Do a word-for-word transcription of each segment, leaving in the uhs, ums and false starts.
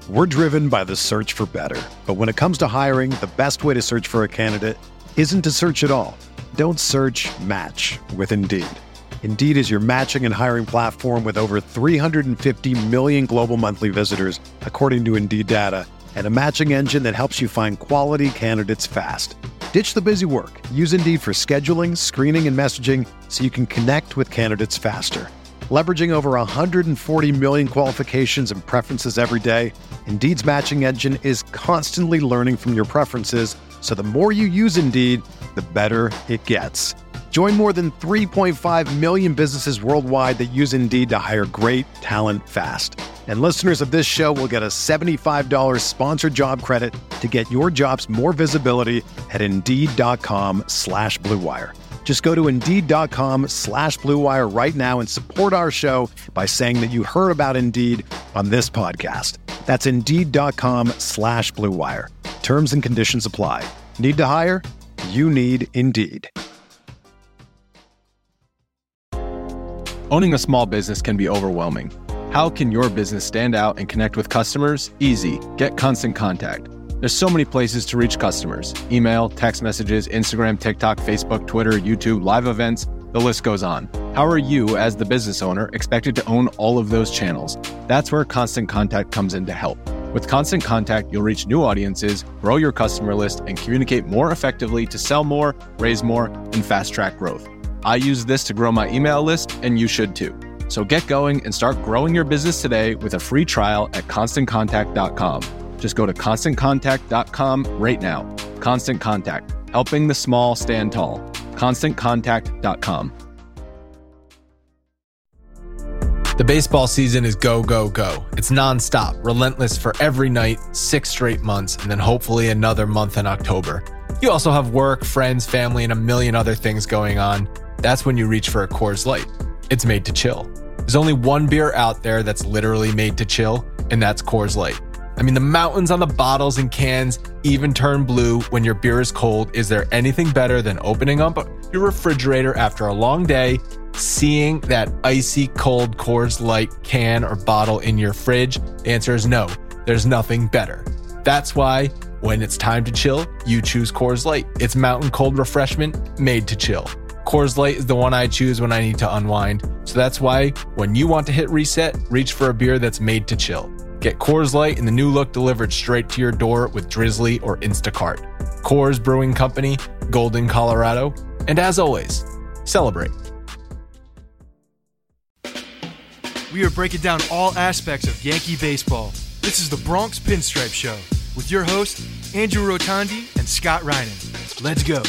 We're driven by the search for better. But when it comes to hiring, the best way to search for a candidate isn't to search at all. Don't search, match with Indeed. Indeed is your matching and hiring platform with over three hundred fifty million global monthly visitors, according to Indeed data, and a matching engine that helps you find quality candidates fast. Ditch the busy work. Use Indeed for scheduling, screening, and messaging so you can connect with candidates faster. Leveraging over one hundred forty million qualifications and preferences every day, Indeed's matching engine is constantly learning from your preferences, so the more you use Indeed, the better it gets. Join more than three point five million businesses worldwide that use Indeed to hire great talent fast. And listeners of this show will get a seventy-five dollars sponsored job credit to get your jobs more visibility at Indeed.com slash Blue Wire. Just go to Indeed.com slash Blue Wire right now and support our show by saying that you heard about Indeed on this podcast. That's Indeed.com slash Blue Wire. Terms and conditions apply. Need to hire? You need Indeed. Owning a small business can be overwhelming. How can your business stand out and connect with customers? Easy. Get Constant Contact. There's so many places to reach customers. Email, text messages, Instagram, TikTok, Facebook, Twitter, YouTube, live events, the list goes on. How are you, as the business owner, expected to own all of those channels? That's where Constant Contact comes in to help. With Constant Contact, you'll reach new audiences, grow your customer list, and communicate more effectively to sell more, raise more, and fast-track growth. I use this to grow my email list, and you should too. So get going and start growing your business today with a free trial at constant contact dot com. Just go to constant contact dot com right now. Constant Contact, helping the small stand tall. constant contact dot com. The baseball season is go, go, go. It's nonstop, relentless for every night, six straight months, and then hopefully another month in October. You also have work, friends, family, and a million other things going on. That's when you reach for a Coors Light. It's made to chill. There's only one beer out there that's literally made to chill, and that's Coors Light. I mean, the mountains on the bottles and cans even turn blue when your beer is cold. Is there anything better than opening up your refrigerator after a long day, seeing that icy cold Coors Light can or bottle in your fridge? The answer is no. There's nothing better. That's why when it's time to chill, you choose Coors Light. It's mountain cold refreshment made to chill. Coors Light is the one I choose when I need to unwind. So that's why when you want to hit reset, reach for a beer that's made to chill. Get Coors Light in the new look delivered straight to your door with Drizzly or Instacart. Coors Brewing Company, Golden, Colorado. And as always, celebrate. We are breaking down all aspects of Yankee baseball. This is the Bronx Pinstripe Show with your hosts, Andrew Rotondi and Scott Reinen. Let's go.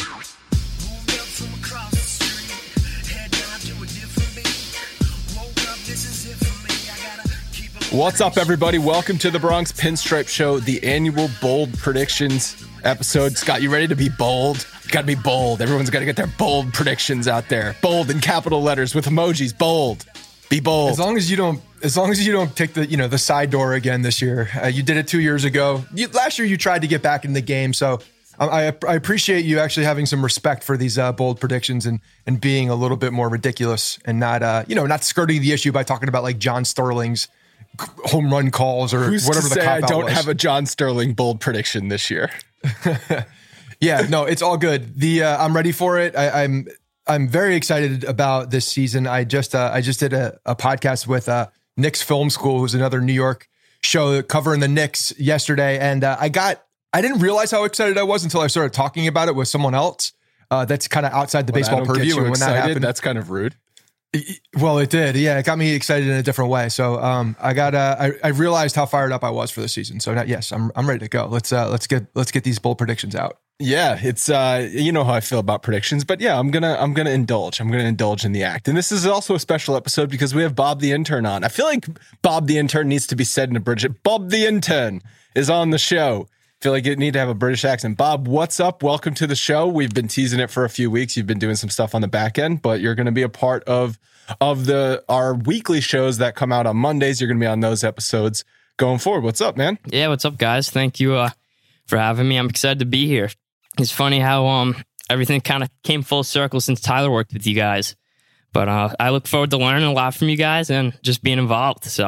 What's up, everybody? Welcome to the Bronx Pinstripe Show, the annual bold predictions episode. Scott, you ready to be bold? You gotta be bold. Everyone's gotta get their bold predictions out there. Bold in capital letters with emojis. Bold. Be bold. As long as you don't, as long as you don't take the, you know, the side door again this year. Uh, you did it two years ago. You, last year you tried to get back in the game, so I, I, I appreciate you actually having some respect for these uh, bold predictions and and being a little bit more ridiculous and not, uh, you know, not skirting the issue by talking about like John Sterling's home run calls or Who's whatever to the say cop I out don't was. have a John Sterling bold prediction this year. Yeah, no, it's all good. The uh, I'm ready for it. I, I'm I'm very excited about this season. I just uh, I just did a, a podcast with uh, Knicks Film School, who's another New York show covering the Knicks yesterday, and uh, I got I didn't realize how excited I was until I started talking about it with someone else. Uh, that's kind of outside the When baseball I don't purview. get you And when excited, that happened, that's kind of rude. Well, it did. Yeah, it got me excited in a different way. So um, I got uh, I, I realized how fired up I was for the season. So now, yes, I'm I'm ready to go. Let's uh, let's get let's get these bold predictions out. Yeah, it's uh, you know how I feel about predictions, but yeah, I'm gonna I'm gonna indulge. I'm gonna indulge in the act, and this is also a special episode because we have Bob the intern on. I feel like Bob the intern needs to be said in a British. Bob the intern is on the show. I feel like you need to have a British accent. Bob, what's up? Welcome to the show. We've been teasing it for a few weeks. You've been doing some stuff on the back end, but you're going to be a part of of the our weekly shows that come out on Mondays. You're going to be on those episodes going forward. What's up, man? Yeah, what's up, guys? Thank you uh, for having me. I'm excited to be here. It's funny how um everything kind of came full circle since Tyler worked with you guys. But uh, I look forward to learning a lot from you guys and just being involved. So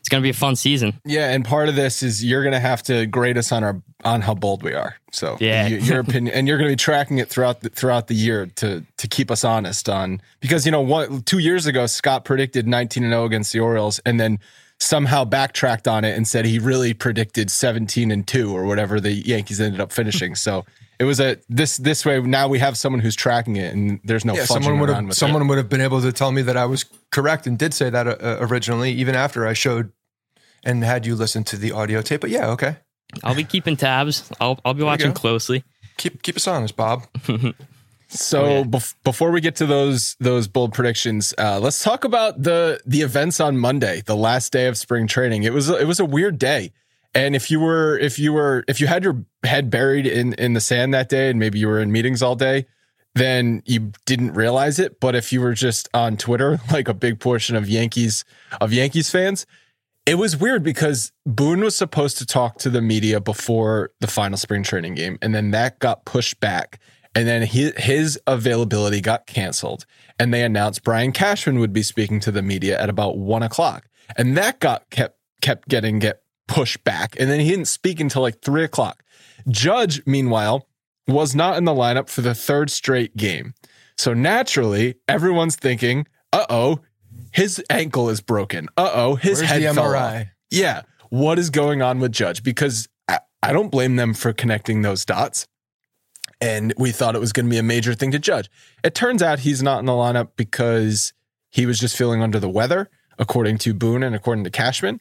it's going to be a fun season. Yeah, and part of this is you're going to have to grade us on our on how bold we are. So yeah. you, your opinion, and you're going to be tracking it throughout the, throughout the year to to keep us honest on, because you know what, two years ago Scott predicted nineteen and oh against the Orioles, and then somehow backtracked on it and said he really predicted seventeen and two or whatever the Yankees ended up finishing. So it was a this this way. Now we have someone who's tracking it, and there's no yeah, fudging someone would around have with someone it. would have been able to tell me that I was correct and did say that uh, originally, even after I showed and had you listen to the audio tape. But yeah, okay. I'll be keeping tabs. I'll I'll be watching closely. Keep keep us honest, Bob. So Oh, yeah. bef- before we get to those those bold predictions, uh, let's talk about the the events on Monday, the last day of spring training. It was it was a weird day, and if you were if you were if you had your head buried in in the sand that day, and maybe you were in meetings all day, then you didn't realize it. But if you were just on Twitter, like a big portion of Yankees of Yankees fans, it was weird because Boone was supposed to talk to the media before the final spring training game, and then that got pushed back. And then his, his availability got canceled, and they announced Brian Cashman would be speaking to the media at about one o'clock, and that got kept kept getting get pushed back, and then he didn't speak until like three o'clock. Judge, meanwhile, was not in the lineup for the third straight game, so naturally everyone's thinking, "Uh oh, his ankle is broken. Uh oh, his Where's head the fell M R I? off." Yeah, what is going on with Judge? Because I, I don't blame them for connecting those dots. And we thought it was going to be a major thing to judge. It turns out he's not in the lineup because he was just feeling under the weather, according to Boone and according to Cashman.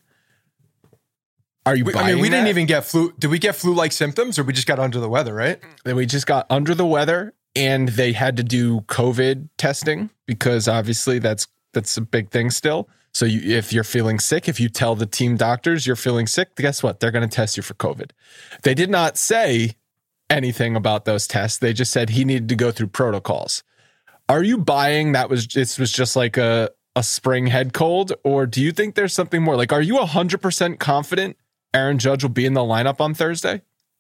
Are you We, buying I mean, we that? didn't even get flu. Did we get flu-like symptoms, or we just got under the weather? Right? That we just got under the weather, and they had to do COVID testing because obviously that's that's a big thing still. So you, if you're feeling sick, if you tell the team doctors you're feeling sick, guess what? They're going to test you for COVID. They did not say anything about those tests. They just said he needed to go through protocols. Are you buying that was this was just like a, a spring head cold, or do you think there's something more? Like, are you one hundred percent confident Aaron Judge will be in the lineup on Thursday?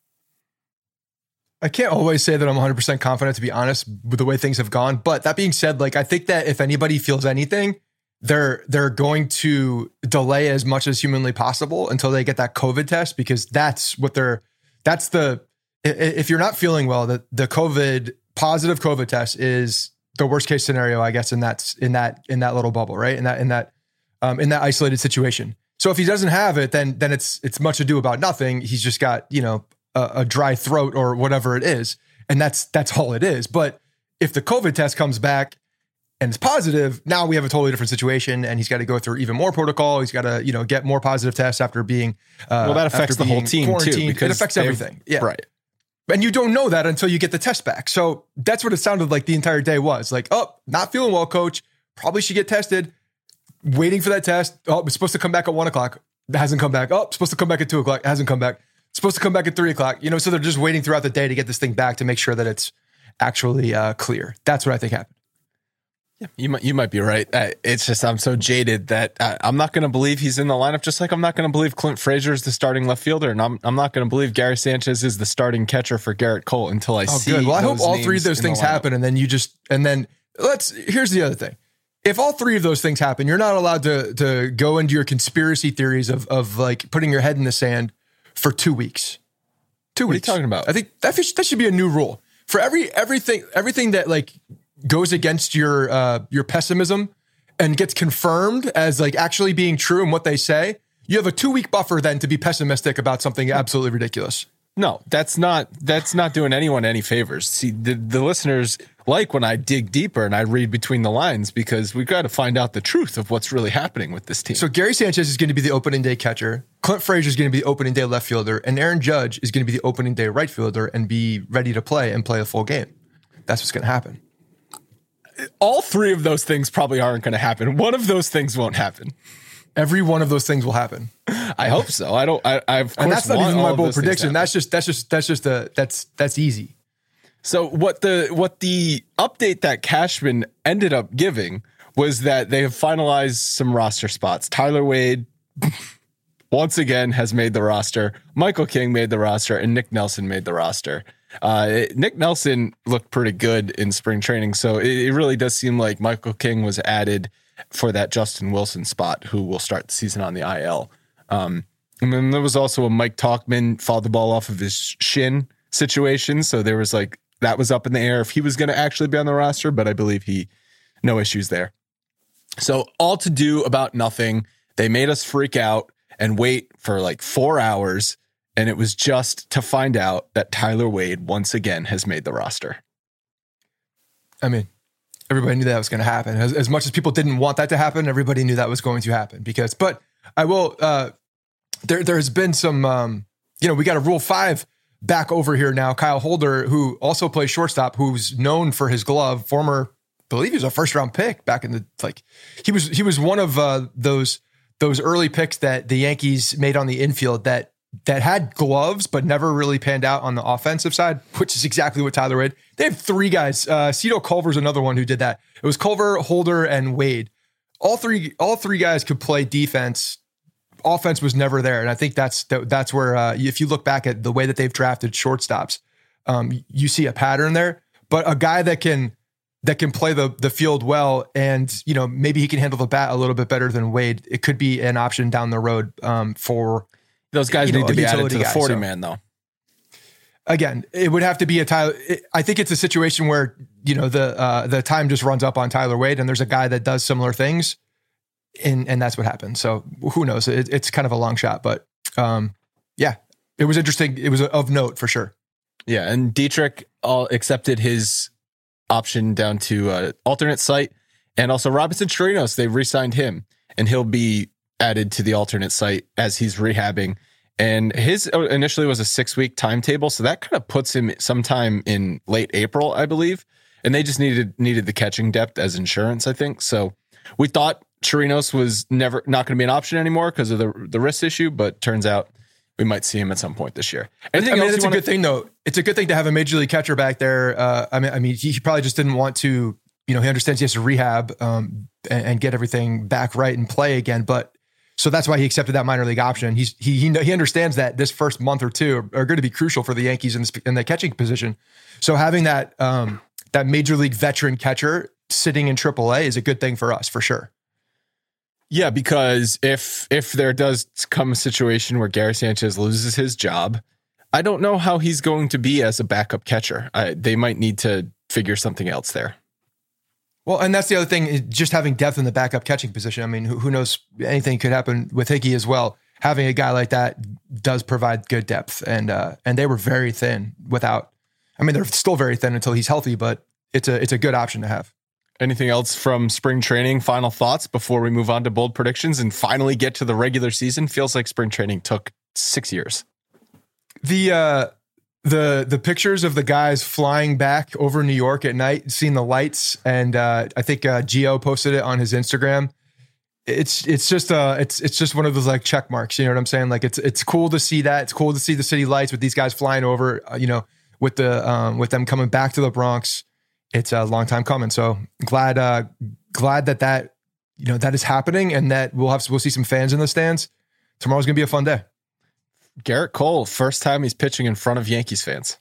I can't always say that I'm one hundred percent confident, to be honest, with the way things have gone. But that being said, like, I think that if anybody feels anything, they're they're going to delay as much as humanly possible until they get that COVID test, because that's what they're that's the if you're not feeling well, the the COVID positive COVID test is the worst case scenario, I guess, in that in that in that little bubble, right? In that in that um, in that isolated situation. So if he doesn't have it, then then it's it's much ado about nothing. He's just got, you know, a, a dry throat or whatever it is, and that's that's all it is. But if the COVID test comes back and it's positive, now we have a totally different situation, and he's got to go through even more protocol. He's got to, you know, get more positive tests after being uh, Well, that affects after the whole being team too, quarantined. because it affects they've- everything. Yeah, Right. and you don't know that until you get the test back. So that's what it sounded like the entire day was. Like, oh, not feeling well, coach. Probably should get tested. Waiting for that test. Oh, it's supposed to come back at one o'clock. It hasn't come back. Oh, it's supposed to come back at two o'clock. It hasn't come back. It's supposed to come back at three o'clock. You know, so they're just waiting throughout the day to get this thing back to make sure that it's actually uh, clear. That's what I think happened. You might you might be right. Uh, it's just I'm so jaded that uh, I'm not going to believe he's in the lineup. Just like I'm not going to believe Clint Frazier is the starting left fielder, and I'm I'm not going to believe Gary Sanchez is the starting catcher for Garrett Cole until I Oh, see. good. Well, I hope those all three of names those in the things lineup. happen, and then you just and then let's. Here's the other thing: if all three of those things happen, you're not allowed to to go into your conspiracy theories of of like putting your head in the sand for two weeks. Two What are you weeks. talking about? I think that should, that should be a new rule for every everything everything that like goes against your uh, your pessimism and gets confirmed as like actually being true and what they say. You have a two week buffer then to be pessimistic about something absolutely ridiculous. No, that's not that's not doing anyone any favors. See, the, the listeners like when I dig deeper and I read between the lines, because we've got to find out the truth of what's really happening with this team. So Gary Sanchez is going to be the opening day catcher. Clint Frazier is going to be the opening day left fielder, and Aaron Judge is going to be the opening day right fielder and be ready to play and play a full game. That's what's going to happen. all three of those things probably aren't going to happen. One of those things won't happen. Every one of those things will happen. I hope so. I don't. I, I of course And that's not want even all my of bold those things to prediction. happen. That's just that's just that's just a that's that's easy. So what the what the update that Cashman ended up giving was that they have finalized some roster spots. Tyler Wade once again has made the roster. Michael King made the roster, and Nick Nelson made the roster. Uh, Nick Nelson looked pretty good in spring training, so it, it really does seem like Michael King was added for that Justin Wilson spot, who will start the season on the I L. Um, and then there was also a Mike Talkman fouled the ball off of his shin situation. So there was like, that was up in the air if he was going to actually be on the roster, but I believe he, no issues there. So all to do about nothing. They made us freak out and wait for like four hours. And it was just to find out that Tyler Wade once again has made the roster. I mean, everybody knew that was going to happen. As, as much as people didn't want that to happen, everybody knew that was going to happen because, but I will, uh, there, there has been some, um, you know, we got a Rule five back over here now. Kyle Holder, who also plays shortstop, who's known for his glove, former, I believe he was a first round pick back in the, like he was, he was one of uh, those, those early picks that the Yankees made on the infield that, that had gloves, but never really panned out on the offensive side, which is exactly what Tyler Wade. They have three guys. Uh, Cito Culver's another one who did that. It was Culver, Holder, and Wade. All three, all three guys could play defense. Offense was never there, and I think that's that, that's where uh, if you look back at the way that they've drafted shortstops, um, you see a pattern there. But a guy that can that can play the the field well, and you know maybe he can handle the bat a little bit better than Wade. It could be an option down the road um, for. Those guys you need know, to be added to the guy, forty so. man though. Again, it would have to be a Tyler. It, I think it's a situation where, you know, the, uh, the time just runs up on Tyler Wade and there's a guy that does similar things and, and that's what happened. So who knows? It, it's kind of a long shot, but um, yeah, it was interesting. It was of note for sure. Yeah. And Dietrich all accepted his option down to uh alternate site, and also Robinson Chirinos, they re-signed him and he'll be added to the alternate site as he's rehabbing. And his initially was a six week timetable. So that kind of puts him sometime in late April, I believe. And they just needed, needed the catching depth as insurance, I think. So we thought Chirinos was never not going to be an option anymore because of the, the wrist issue, but turns out we might see him at some point this year. Anything I mean, it's a wanna... good thing though. It's a good thing to have a major league catcher back there. Uh, I mean, I mean, he probably just didn't want to, you know, he understands he has to rehab um, and, and get everything back right and play again. But so that's why he accepted that minor league option. He's he he, he understands that this first month or two are, are going to be crucial for the Yankees in, this, in the catching position. So having that um, that major league veteran catcher sitting in triple A is a good thing for us for sure. Yeah, because if if there does come a situation where Gary Sanchez loses his job, I don't know how he's going to be as a backup catcher. I, they might need to figure something else there. Well, and that's the other thing, just having depth in the backup catching position. I mean, who, who knows, anything could happen with Hickey as well. Having a guy like that does provide good depth. And uh, and they were very thin without, I mean, they're still very thin until he's healthy, but it's a it's a good option to have. Anything else from spring training? Final thoughts before we move on to bold predictions and finally get to the regular season? Feels like spring training took six years. The, uh, The the pictures of the guys flying back over New York at night, seeing the lights, and uh, I think uh, Gio posted it on his Instagram. It's it's just uh it's it's just one of those like check marks. You know what I'm saying? Like it's it's cool to see that. It's cool to see the city lights with these guys flying over. Uh, you know, with the um, with them coming back to the Bronx. It's a long time coming. So glad uh, glad that that you know that is happening, and that we'll have we'll see some fans in the stands. Tomorrow's gonna be a fun day. Garrett Cole, first time he's pitching in front of Yankees fans.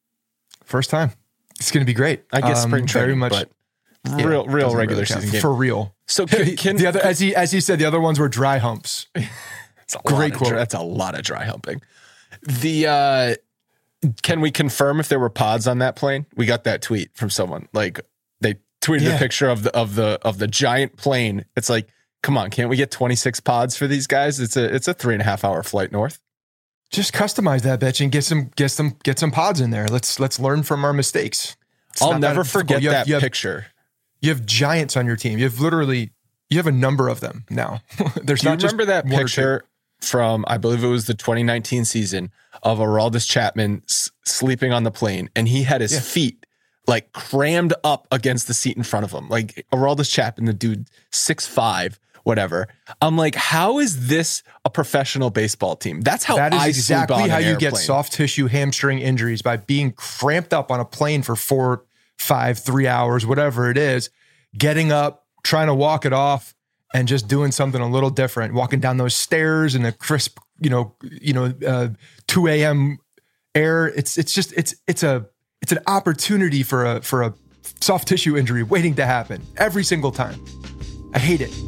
First time. It's going to be great. I guess um, spring training, very much, but real, yeah, real regular really season game. For real. So can, can the other, as he as he said, the other ones were dry humps. It's a great quote. Dry, that's a lot of dry humping. The uh, can we confirm if there were pods on that plane? We got that tweet from someone. Like they tweeted yeah. a picture of the of the of the giant plane. It's like, come on, can't we get twenty-six pods for these guys? It's a it's a three and a half hour flight north. Just customize that bitch and get some get some get some pods in there. Let's let's learn from our mistakes. It's I'll never forget you have, that you have, picture. You have giants on your team. You have literally you have a number of them now. There's Do not you remember just that picture from I believe it was the twenty nineteen season of Aroldis Chapman s- sleeping on the plane, and he had his yeah. feet like crammed up against the seat in front of him. Like Aroldis Chapman, the dude six five. Whatever. I'm like, how is this a professional baseball team? That's how that is I exactly how you airplane. get soft tissue hamstring injuries, by being cramped up on a plane for four, five, three hours, whatever it is, getting up, trying to walk it off, and just doing something a little different, walking down those stairs in a crisp, you know, you know, uh, two a.m. air. It's it's just it's it's a it's an opportunity for a for a soft tissue injury waiting to happen every single time. I hate it.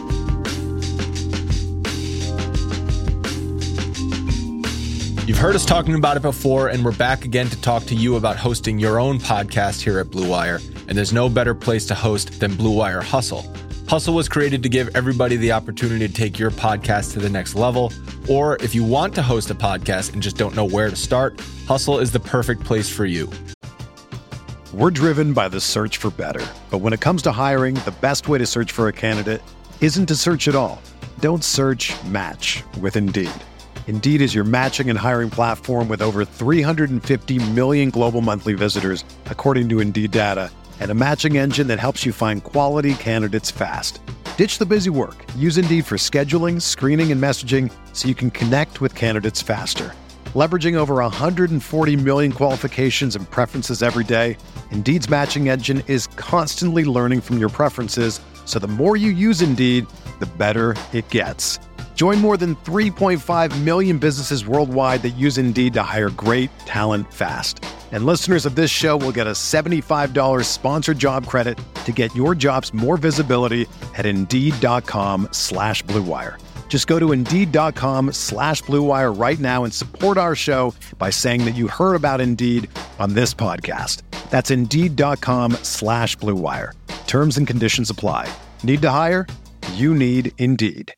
You've heard us talking about it before, and we're back again to talk to you about hosting your own podcast here at Blue Wire. And there's no better place to host than Blue Wire Hustle. Hustle was created to give everybody the opportunity to take your podcast to the next level. Or if you want to host a podcast and just don't know where to start, Hustle is the perfect place for you. We're driven by the search for better. But when it comes to hiring, the best way to search for a candidate isn't to search at all. Don't search, match with Indeed. Indeed is your matching and hiring platform with over three hundred fifty million global monthly visitors, according to Indeed data, and a matching engine that helps you find quality candidates fast. Ditch the busy work. Use Indeed for scheduling, screening, and messaging so you can connect with candidates faster. Leveraging over one hundred forty million qualifications and preferences every day, Indeed's matching engine is constantly learning from your preferences, so the more you use Indeed, the better it gets. Join more than three point five million businesses worldwide that use Indeed to hire great talent fast. And listeners of this show will get a seventy-five dollars sponsored job credit to get your jobs more visibility at Indeed.com slash Blue Wire. Just go to Indeed.com slash Blue Wire right now and support our show by saying that you heard about Indeed on this podcast. That's Indeed.com slash Blue Wire. Terms and conditions apply. Need to hire? You need Indeed.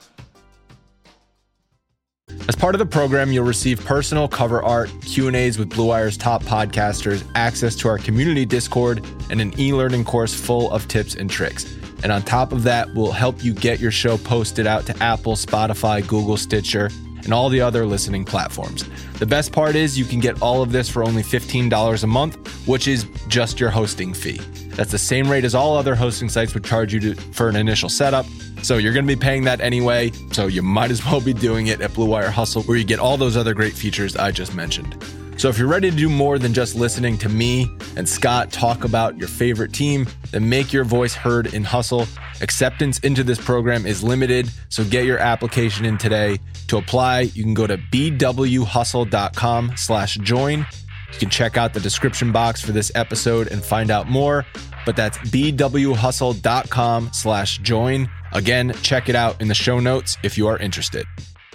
As part of the program, you'll receive personal cover art, Q and A's with Blue Wire's top podcasters, access to our community Discord, and an e-learning course full of tips and tricks. And on top of that, we'll help you get your show posted out to Apple, Spotify, Google, Stitcher, and all the other listening platforms. The best part is you can get all of this for only fifteen dollars a month, which is just your hosting fee. That's the same rate as all other hosting sites would charge you to, for an initial setup. So you're going to be paying that anyway, so you might as well be doing it at Blue Wire Hustle, where you get all those other great features I just mentioned. So if you're ready to do more than just listening to me and Scott talk about your favorite team, then make your voice heard in Hustle. Acceptance into this program is limited, so get your application in today. To apply, you can go to bwhustle.com slash join. You can check out the description box for this episode and find out more, but that's bwhustle.com slash join. Again, check it out in the show notes if you are interested.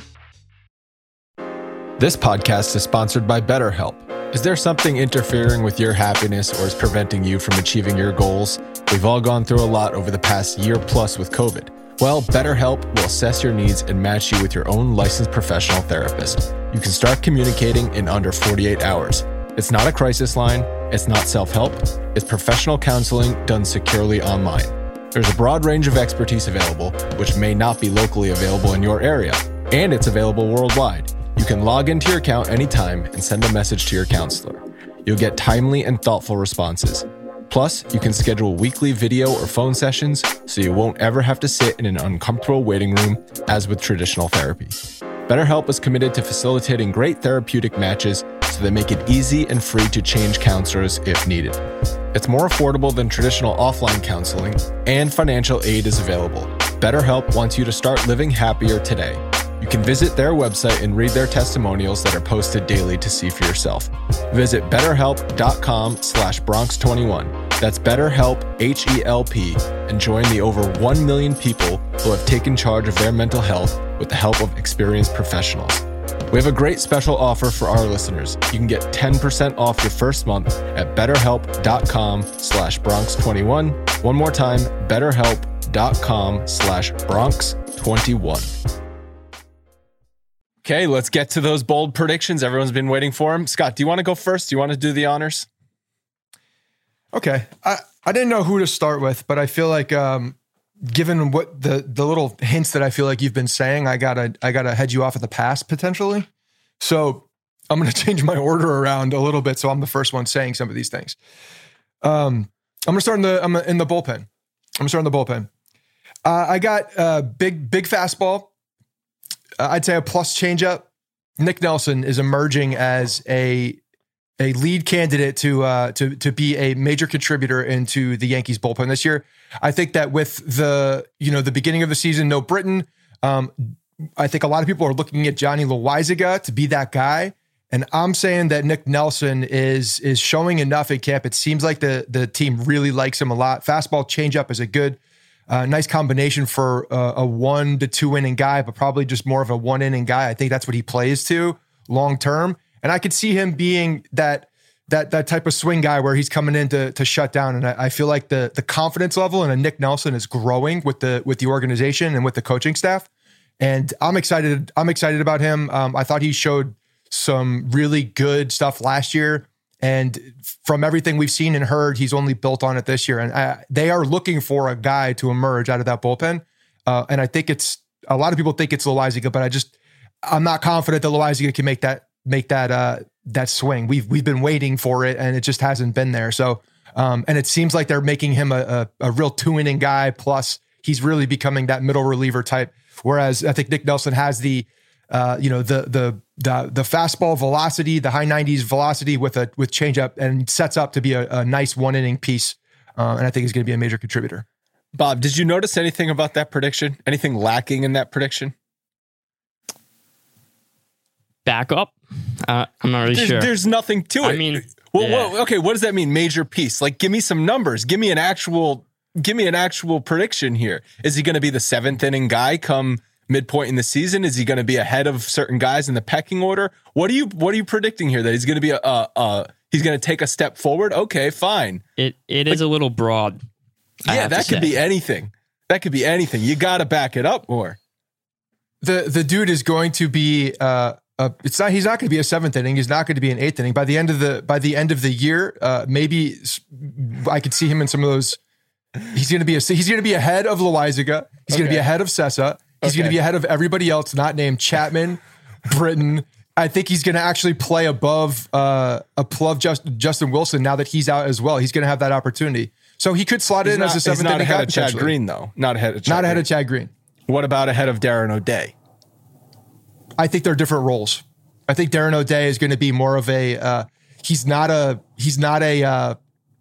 This podcast is sponsored by BetterHelp. Is there something interfering with your happiness or is preventing you from achieving your goals? We've all gone through a lot over the past year plus with COVID. Well, BetterHelp will assess your needs and match you with your own licensed professional therapist. You can start communicating in under forty-eight hours. It's not a crisis line. It's not self-help. It's professional counseling done securely online. There's a broad range of expertise available, which may not be locally available in your area, and it's available worldwide. You can log into your account anytime and send a message to your counselor. You'll get timely and thoughtful responses. Plus, you can schedule weekly video or phone sessions so you won't ever have to sit in an uncomfortable waiting room as with traditional therapy. BetterHelp is committed to facilitating great therapeutic matches so they make it easy and free to change counselors if needed. It's more affordable than traditional offline counseling, and financial aid is available. BetterHelp wants you to start living happier today. You can visit their website and read their testimonials that are posted daily to see for yourself. Visit betterhelp.com slash Bronx21. That's BetterHelp, H E L P, and join the over one million people who have taken charge of their mental health with the help of experienced professionals. We have a great special offer for our listeners. You can get ten percent off your first month at betterhelp.com slash Bronx21. One more time, betterhelp.com slash Bronx21. Okay, let's get to those bold predictions. Everyone's been waiting for them. Scott, do you want to go first? Do you want to do the honors? Okay. I, I didn't know who to start with, but I feel like um, given what the the little hints that I feel like you've been saying, I gotta I gotta head you off at the pass potentially. So I'm gonna change my order around a little bit, so I'm the first one saying some of these things. Um, I'm gonna start in the I'm in the bullpen. I'm gonna start in the bullpen. Uh, I got uh, big big fastball. Uh, I'd say a plus changeup. Nick Nelson is emerging as a a lead candidate to uh, to to be a major contributor into the Yankees bullpen this year. I think that with the you know the beginning of the season, no Britton. Um, I think a lot of people are looking at Johnny Loaizaga to be that guy, and I'm saying that Nick Nelson is is showing enough in camp. It seems like the the team really likes him a lot. Fastball changeup is a good uh, nice combination for uh, a one to two inning guy, but probably just more of a one inning guy. I think that's what he plays to long term. And I could see him being that that that type of swing guy where he's coming in to, to shut down. And I, I feel like the the confidence level in a Nick Nelson is growing with the with the organization and with the coaching staff. And I'm excited. I'm excited about him. Um, I thought he showed some really good stuff last year. And from everything we've seen and heard, he's only built on it this year. And I, they are looking for a guy to emerge out of that bullpen. Uh, and I think it's, a lot of people think it's Loaisiga, but I just, I'm not confident that Loaisiga can make that, make that, uh, that swing. We've, we've been waiting for it and it just hasn't been there. So, um, and it seems like they're making him a, a, a real two inning guy. Plus he's really becoming that middle reliever type. Whereas I think Nick Nelson has the, uh, you know, the, the, the, the fastball velocity, the high nineties velocity with a, with changeup, and sets up to be a, a nice one inning piece. Uh, and I think he's going to be a major contributor. Bob, did you notice anything about that prediction? Anything lacking in that prediction? Back up? Uh, I'm not really there's, sure. There's nothing to it. I mean, well, yeah. well, okay. What does that mean? Major piece? Like, give me some numbers. Give me an actual, give me an actual prediction here. Is he going to be the seventh inning guy come midpoint in the season? Is he going to be ahead of certain guys in the pecking order? What are you, what are you predicting here? That he's going to be a, a, a he's going to take a step forward? Okay, fine. It it like, is a little broad. Yeah, that could say. be anything. That could be anything. You got to back it up more. The the dude is going to be uh uh it's not he's not going to be a seventh inning. He's not going to be an eighth inning. By the end of the by the end of the year, uh maybe I could see him in some of those. He's going to be a he's going to be ahead of Loaisiga. He's okay. going to be ahead of Sessa. He's okay. going to be ahead of everybody else not named Chapman, Britton. I think he's going to actually play above uh, above just, Justin Wilson now that he's out as well. He's going to have that opportunity. So he could slot he's in not, as a seventh inning guy. He's not ahead of Chad Green, though. Not ahead of Chad Not Green. ahead of Chad Green. What about ahead of Darren O'Day? I think they're different roles. I think Darren O'Day is going to be more of a, uh, he's not a, he's not a, uh,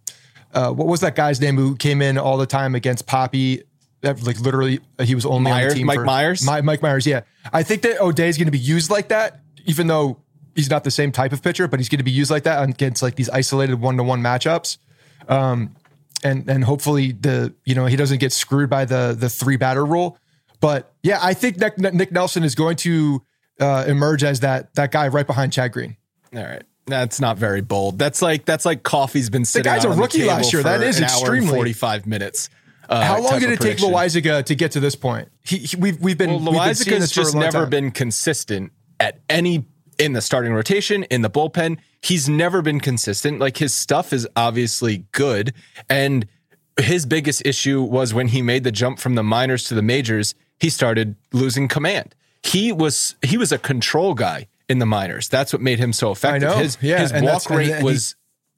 uh, what was that guy's name who came in all the time against Poppy? Like literally, he was only Myers, on the team. Mike for, Myers? My, Mike Myers, yeah. I think that O'Day is going to be used like that, even though he's not the same type of pitcher, but he's going to be used like that against like these isolated one-to-one matchups. Um, and and hopefully the, you know, he doesn't get screwed by the the three batter rule. But yeah, I think Nick, Nick Nelson is going to uh, emerge as that that guy right behind Chad Green. All right. That's not very bold. That's like that's like Coffee's been sitting. The guy's out a on rookie the last year. That is an extremely hour and forty-five minutes. Uh, How long did it take prediction. Loaisiga to get to this point? He, he we've we've been well, Loaisiga's just never time. been consistent at any in the starting rotation, in the bullpen. He's never been consistent. Like his stuff is obviously good, and his biggest issue was when he made the jump from the minors to the majors. He started losing command. He was he was a control guy in the minors. That's what made him so effective. I know. His, yeah, his and walk rate and was.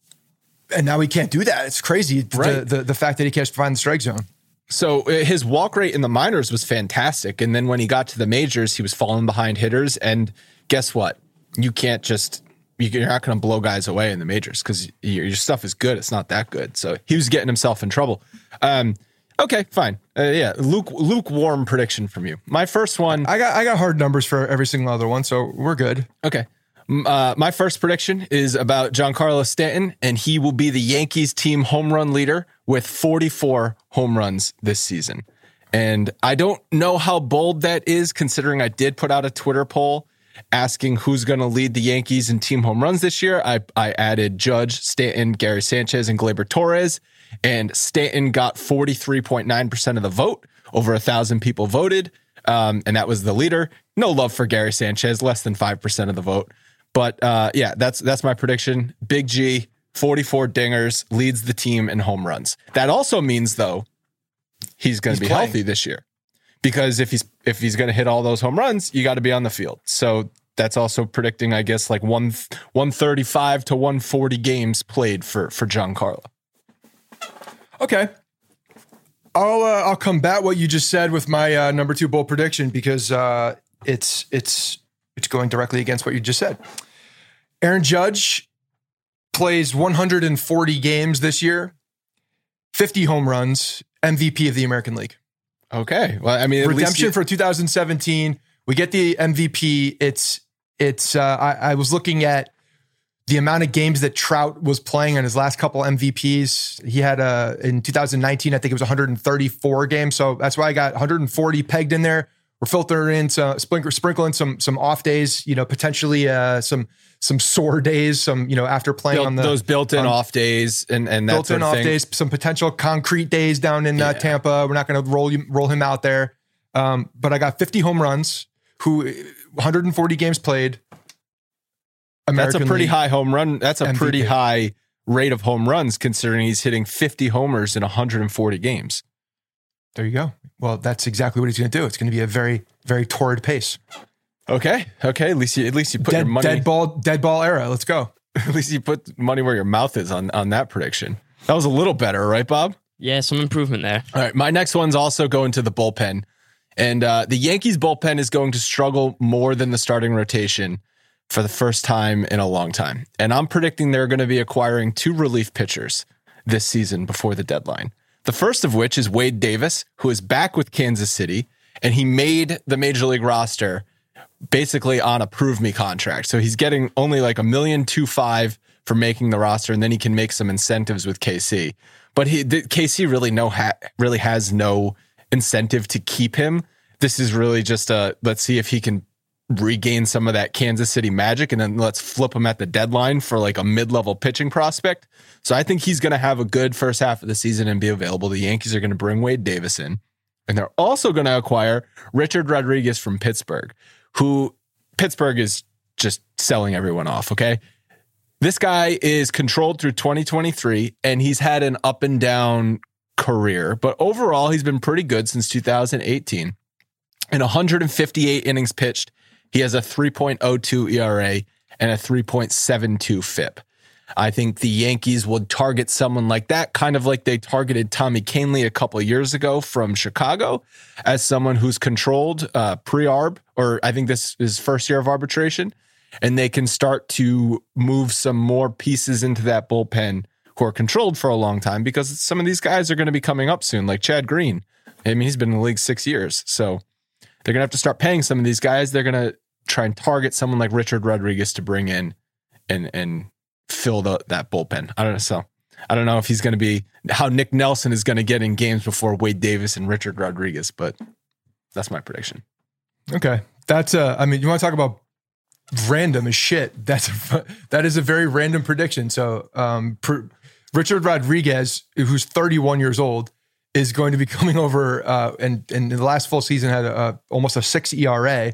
He, And now he can't do that. It's crazy. Right. The, the the fact that he can't find the strike zone. So his walk rate in the minors was fantastic. And then when he got to the majors, he was falling behind hitters. And guess what? You can't just, you're not going to blow guys away in the majors because your, your stuff is good. It's not that good. So he was getting himself in trouble. Um, okay, fine. Uh, yeah, Luke, lukewarm prediction from you. My first one. I got I got hard numbers for every single other one, so we're good. Okay. Uh, my first prediction is about Giancarlo Stanton, and he will be the Yankees team home run leader with forty-four home runs this season. And I don't know how bold that is, considering I did put out a Twitter poll asking who's going to lead the Yankees in team home runs this year. I, I added Judge, Stanton, Gary Sanchez, and Gleyber Torres, and Stanton got forty-three point nine percent of the vote. Over a thousand people voted, um, and that was the leader. No love for Gary Sanchez, less than five percent of the vote. But uh, yeah, that's that's my prediction. Big G, forty-four dingers, leads the team in home runs. That also means, though, he's going to be playing. healthy this year, because if he's if he's going to hit all those home runs, you got to be on the field. So that's also predicting, I guess, like one one thirty-five to one forty games played for for Giancarlo. Okay, I'll uh, I'll combat what you just said with my uh, number two bold prediction because uh, it's it's. It's going directly against what you just said. Aaron Judge plays one hundred forty games this year, fifty home runs, M V P of the American League. Okay. Well, I mean, redemption you- for two thousand seventeen. We get the M V P. It's, it's, uh, I, I was looking at the amount of games that Trout was playing on his last couple M V Ps. He had a, in two thousand nineteen, I think it was one hundred thirty-four games. So that's why I got one hundred forty pegged in there. We're filtering in some sprinkle, sprinkling some, some off days, you know, potentially uh, some, some sore days, some, you know, after playing Built, on the, those built-in on, off days and, and that built sort in of off thing. days, some potential concrete days down in uh, Yeah. Tampa. We're not going to roll you, roll him out there. Um, but I got fifty home runs, who one hundred forty games played. That's a American pretty League. high home run. That's a M V P. pretty high rate of home runs considering he's hitting fifty homers in one hundred forty games. There you go. Well, that's exactly what he's going to do. It's going to be a very, very torrid pace. Okay. Okay. At least you, at least you put Dead, your money, dead ball, dead ball era. Let's go. at least you put money where your mouth is on, on that prediction. That was a little better, right, Bob? Yeah, some improvement there. All right. My next one's also going to the bullpen. And uh, the Yankees bullpen is going to struggle more than the starting rotation for the first time in a long time. And I'm predicting they're going to be acquiring two relief pitchers this season before the deadline. The first of which is Wade Davis, who is back with Kansas City, and he made the Major League roster basically on a prove me contract. So he's getting only like a million two five for making the roster, and then he can make some incentives with K C. But he the, K C really no ha, really has no incentive to keep him. This is really just a let's see if he can regain some of that Kansas City magic, and then let's flip him at the deadline for like a mid-level pitching prospect. So I think he's going to have a good first half of the season and be available. The Yankees are going to bring Wade Davis in, and they're also going to acquire Richard Rodriguez from Pittsburgh, who Pittsburgh is just selling everyone off. Okay. This guy is controlled through twenty twenty-three, and he's had an up and down career, but overall he's been pretty good since two thousand eighteen. In one hundred fifty-eight innings pitched, he has a three point oh two E R A and a three point seven two F I P. I think the Yankees would target someone like that, kind of like they targeted Tommy Kahnle a couple of years ago from Chicago, as someone who's controlled uh, pre-arb, or I think this is first year of arbitration, and they can start to move some more pieces into that bullpen who are controlled for a long time, because some of these guys are going to be coming up soon, like Chad Green. I mean, he's been in the league six years, so they're going to have to start paying some of these guys. They're going to try and target someone like Richard Rodriguez to bring in and and fill the, that bullpen. I don't know. So I don't know if he's going to be how Nick Nelson is going to get in games before Wade Davis and Richard Rodriguez, but that's my prediction. Okay. That's uh I mean, you want to talk about random as shit. That's a, that is a very random prediction. So um per, Richard Rodriguez, who's thirty-one years old, is going to be coming over uh and, and in the last full season had a, a almost a six E R A.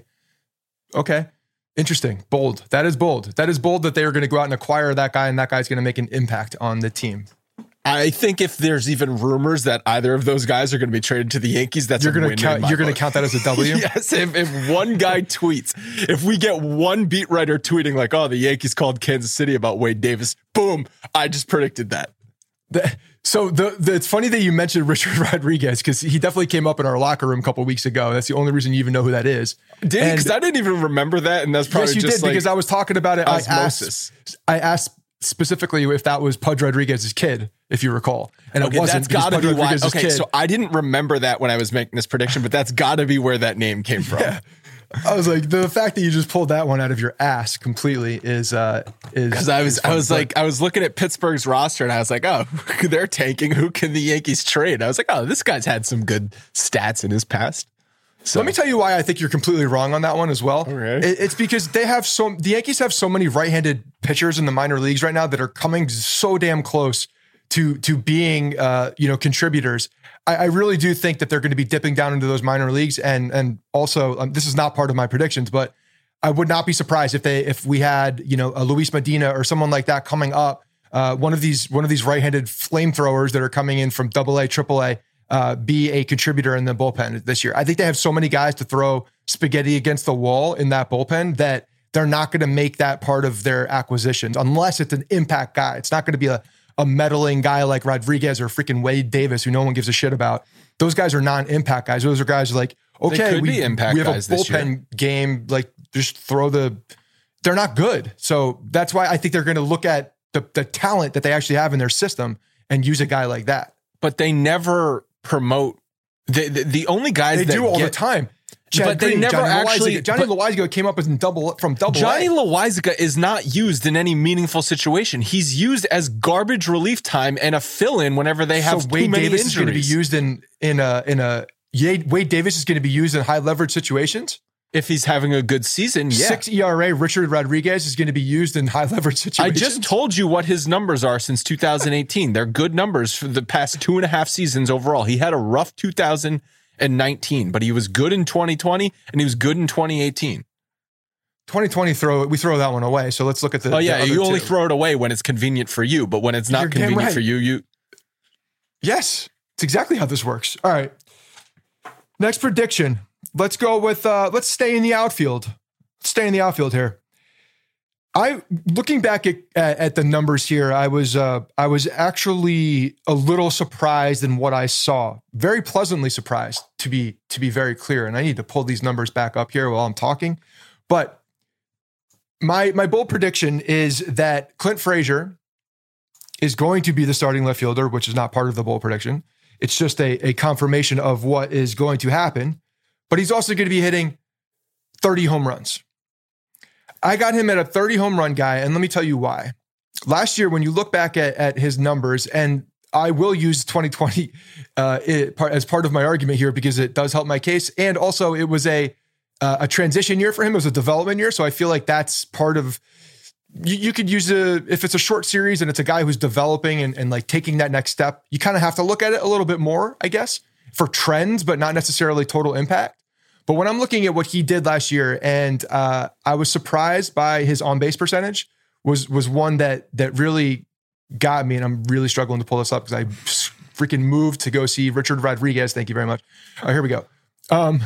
Okay. Interesting. Bold. That is bold. That is bold that they are going to go out and acquire that guy, and that guy's going to make an impact on the team. I think if there's even rumors that either of those guys are going to be traded to the Yankees, that's you're going to count. You're going to count that as a W. Yes. If, if one guy tweets, if we get one beat writer tweeting like, "Oh, the Yankees called Kansas City about Wade Davis," boom! I just predicted that. The, so the, the it's funny that you mentioned Richard Rodriguez, because he definitely came up in our locker room a couple of weeks ago. That's the only reason you even know who that is. Did because I didn't even remember that, and that's probably yes, you just did like because I was talking about it. osmosis. I asked, I asked specifically if that was Pudge Rodriguez's kid, if you recall, and okay, it wasn't. That's got to be why. Okay, kid. so I didn't remember that when I was making this prediction, but that's got to be where that name came from. Yeah. I was like, the fact that you just pulled that one out of your ass completely is uh is because I was is fun, I was but, like I was looking at Pittsburgh's roster and I was like, oh, they're tanking. Who can the Yankees trade? I was like, oh, this guy's had some good stats in his past. So let me tell you why I think you're completely wrong on that one as well. Okay. It, it's because they have so the Yankees have so many right-handed pitchers in the minor leagues right now that are coming so damn close to to being uh you know contributors. I, I really do think that they're going to be dipping down into those minor leagues, and and also um, this is not part of my predictions, but I would not be surprised if they if we had you know a Luis Medina or someone like that coming up, uh, one of these one of these right-handed flamethrowers that are coming in from Double A, Triple A, uh, be a contributor in the bullpen this year. I think they have so many guys to throw spaghetti against the wall in that bullpen that they're not going to make that part of their acquisitions unless it's an impact guy. It's not going to be a a meddling guy like Rodriguez or freaking Wade Davis, who no one gives a shit about. Those guys are non-impact guys. Those are guys like, okay, we, we have a bullpen game. Like, just throw the, they're not good. So that's why I think they're going to look at the, the talent that they actually have in their system and use a guy like that. But they never promote the, the, the only guys they that do all get, the time. Chad but they Green, never Johnny actually. Loizaga. Johnny but Loizaga came up in double from double. Johnny A. Loizaga is not used in any meaningful situation. He's used as garbage relief time and a fill-in whenever they have so too Wade many Davis injuries. is going to be used in in a in a Wade Davis is going to be used in high leverage situations. If he's having a good season, yeah. Six E R A, Richard Rodriguez is going to be used in high leverage situations. I just told you what his numbers are since two thousand eighteen. They're good numbers for the past two and a half seasons overall. He had a rough two thousand nineteen, but he was good in twenty twenty and he was good in twenty eighteen. twenty twenty, throw we throw that one away. So let's look at the. Oh yeah, the you only two. throw it away when it's convenient for you, but when it's not You're damn convenient right. for you, you. Yes, it's exactly how this works. All right. Next prediction. Let's go with, uh, let's stay in the outfield. Let's stay in the outfield here. I, looking back at, at, at the numbers here, I was, uh, I was actually a little surprised in what I saw. Very pleasantly surprised, to be, to be very clear. And I need to pull these numbers back up here while I'm talking. But my, my bold prediction is that Clint Frazier is going to be the starting left fielder, which is not part of the bold prediction. It's just a, a confirmation of what is going to happen. But he's also going to be hitting thirty home runs. I got him at a thirty home run guy, and let me tell you why. Last year, when you look back at, at his numbers, and I will use twenty twenty uh, it, as part of my argument here because it does help my case, and also it was a uh, a transition year for him. It was a development year, so I feel like that's part of. You, you could use a if it's a short series and it's a guy who's developing and, and like taking that next step. You kind of have to look at it a little bit more, I guess, for trends, but not necessarily total impact. But when I'm looking at what he did last year, and uh, I was surprised by his on-base percentage, was was one that that really got me, and I'm really struggling to pull this up because I freaking moved to go see Richard Rodriguez. Thank you very much. All right, here we go. Um,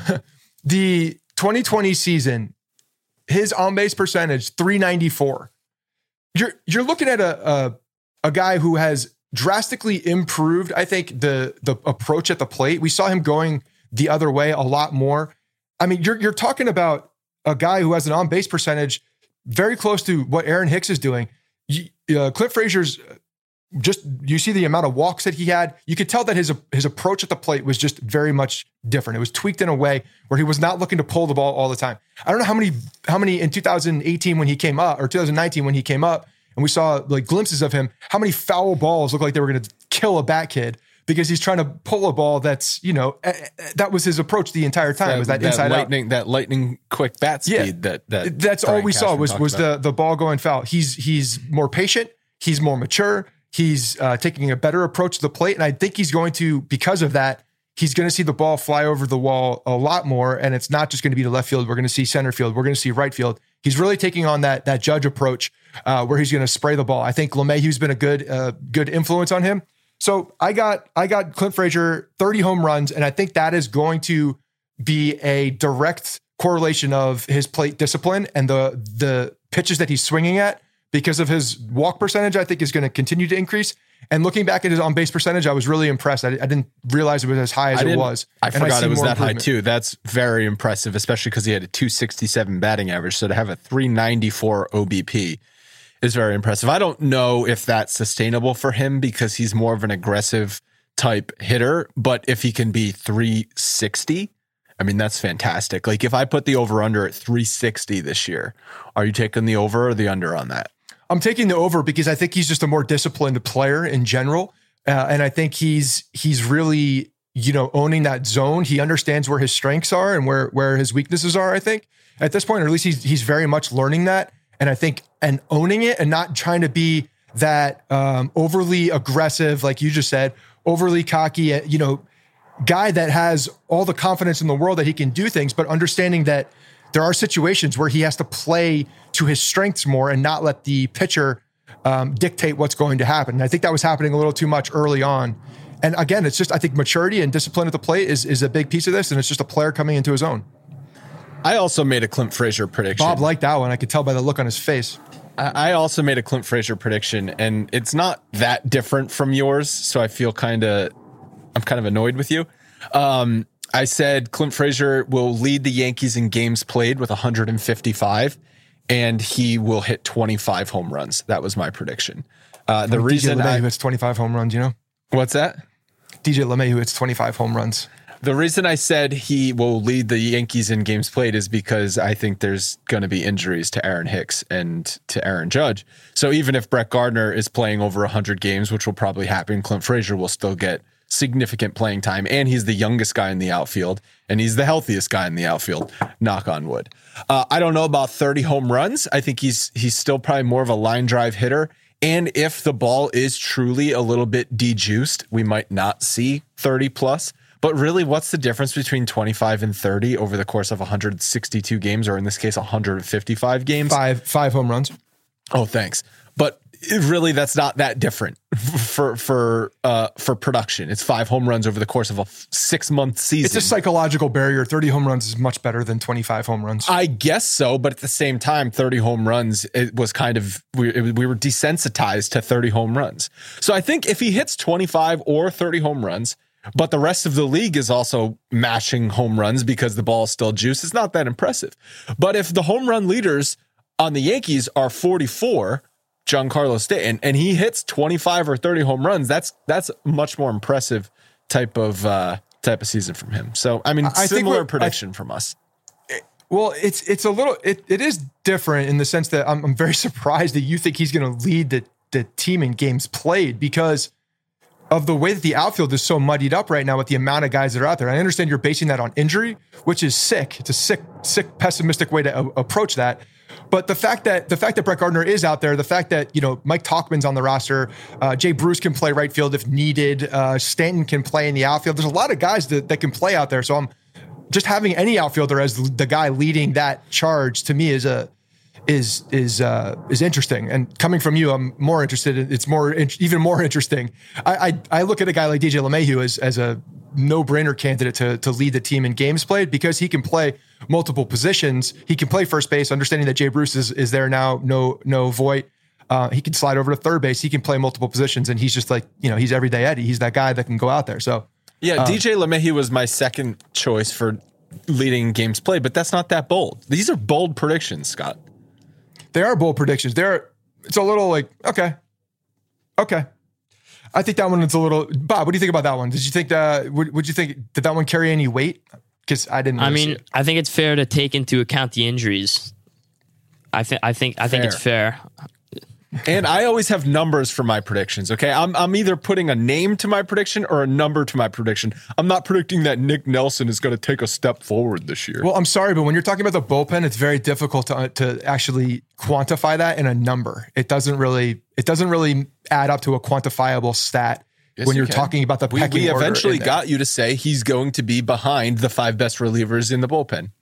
the twenty twenty season, his on-base percentage, three ninety-four. You're you're looking at a, a a guy who has drastically improved, I think, the the approach at the plate. We saw him going the other way a lot more. I mean, you're you're talking about a guy who has an on-base percentage very close to what Aaron Hicks is doing. You, uh, Clint Frazier's just, you see the amount of walks that he had. You could tell that his his approach at the plate was just very much different. It was tweaked in a way where he was not looking to pull the ball all the time. I don't know how many how many in two thousand eighteen when he came up, or two thousand nineteen when he came up, and we saw like glimpses of him, how many foul balls looked like they were going to kill a bat kid because he's trying to pull a ball that's, you know, uh, that was his approach the entire time. That, was that, that inside lightning, out. That lightning quick bat speed. Yeah, that, that that's Brian all we saw Cashman was was about. the the ball going foul. He's he's more patient. He's more mature. He's uh, taking a better approach to the plate. And I think he's going to, because of that, he's going to see the ball fly over the wall a lot more. And it's not just going to be to left field. We're going to see center field. We're going to see right field. He's really taking on that that Judge approach uh, where he's going to spray the ball. I think LeMahieu's been a good uh, good influence on him. So I got I got Clint Frazier, thirty home runs, and I think that is going to be a direct correlation of his plate discipline and the the pitches that he's swinging at. Because of his walk percentage, I think is going to continue to increase. And looking back at his on-base percentage, I was really impressed. I, I didn't realize it was as high as it was. I And forgot see it was more that high improvement. too. That's very impressive, especially because he had a two sixty-seven batting average. So to have a three ninety-four O B P is very impressive. I don't know if that's sustainable for him because he's more of an aggressive type hitter. But if he can be three sixty, I mean, that's fantastic. Like if I put the over-under at three sixty this year, are you taking the over or the under on that? I'm taking the over because I think he's just a more disciplined player in general. Uh, and I think he's he's really, you know, owning that zone. He understands where his strengths are and where where his weaknesses are, I think, at this point, or at least he's he's very much learning that. And I think, and owning it and not trying to be that um, overly aggressive, like you just said, overly cocky, you know, guy that has all the confidence in the world that he can do things, but understanding that there are situations where he has to play to his strengths more and not let the pitcher um, dictate what's going to happen. And I think that was happening a little too much early on. And again, it's just, I think maturity and discipline at the plate is, is a big piece of this. And it's just a player coming into his own. I also made a Clint Frazier prediction. Bob liked that one. I could tell by the look on his face. I also made a Clint Frazier prediction, and it's not that different from yours. So I feel kind of, I'm kind of annoyed with you. Um, I said Clint Frazier will lead the Yankees in games played with one hundred fifty-five, and he will hit twenty-five home runs. That was my prediction. Uh, the D J reason LeMahieu I, hits twenty-five home runs, you know? what's that? D J LeMahieu hits twenty-five home runs. The reason I said he will lead the Yankees in games played is because I think there's going to be injuries to Aaron Hicks and to Aaron Judge. So even if Brett Gardner is playing over one hundred games, which will probably happen, Clint Frazier will still get significant playing time. And he's the youngest guy in the outfield, and he's the healthiest guy in the outfield, knock on wood. Uh, I don't know about thirty home runs. I think he's he's still probably more of a line drive hitter. And if the ball is truly a little bit dejuiced, we might not see thirty plus. But really, what's the difference between twenty-five and thirty over the course of one hundred sixty-two games, or in this case, one hundred fifty-five games? Five, five home runs. Oh, thanks. But it really, that's not that different for for uh, for production. It's five home runs over the course of a six-month season. It's a psychological barrier. thirty home runs is much better than twenty-five home runs. I guess so, but at the same time, thirty home runs, it was kind of, we, it, we were desensitized to thirty home runs. So I think if he hits twenty-five or thirty home runs, but the rest of the league is also mashing home runs because the ball is still juice, it's not that impressive. But if the home run leaders on the Yankees are forty-four, Giancarlo Stanton, and he hits twenty-five or thirty home runs, that's that's much more impressive type of uh, type of season from him. So, I mean, I similar think prediction I, from us. Well, it's it's a little, it, it is different in the sense that I'm, I'm very surprised that you think he's going to lead the, the team in games played because of the way that the outfield is so muddied up right now with the amount of guys that are out there. I understand you're basing that on injury, which is sick. It's a sick, sick, pessimistic way to a- approach that. But the fact that the fact that Brett Gardner is out there, the fact that, you know, Mike Tauchman's on the roster, uh, Jay Bruce can play right field if needed, uh, Stanton can play in the outfield. There's a lot of guys that, that can play out there. So I'm just having any outfielder as the guy leading that charge to me is a is is uh, is interesting. And coming from you, I'm more interested in, it's more even more interesting. I, I I look at a guy like D J LeMahieu as as a no-brainer candidate to to lead the team in games played because he can play multiple positions. He can play first base, understanding that Jay Bruce is, is there now, no no Voit. Uh, he can slide over to third base. He can play multiple positions, and he's just like, you know, he's everyday Eddie. He's that guy that can go out there. So yeah, um, D J LeMahieu was my second choice for leading games played, but that's not that bold. These are bold predictions, Scott. They are bold predictions. They're it's a little like, okay, okay. I think that one is a little. Bob, what do you think about that one? Did you think that? Would, would you think did that one carry any weight? Because I didn't. I really mean, see it. I think it's fair to take into account the injuries. I think. I think. I think it's fair. And I always have numbers for my predictions. Okay, I'm I'm either putting a name to my prediction or a number to my prediction. I'm not predicting that Nick Nelson is going to take a step forward this year. Well, I'm sorry, but when you're talking about the bullpen, it's very difficult to to actually quantify that in a number. It doesn't really it doesn't really add up to a quantifiable stat Yes, when you you're can. talking about the we, pecking we order eventually in there. got you to say he's going to be behind the five best relievers in the bullpen.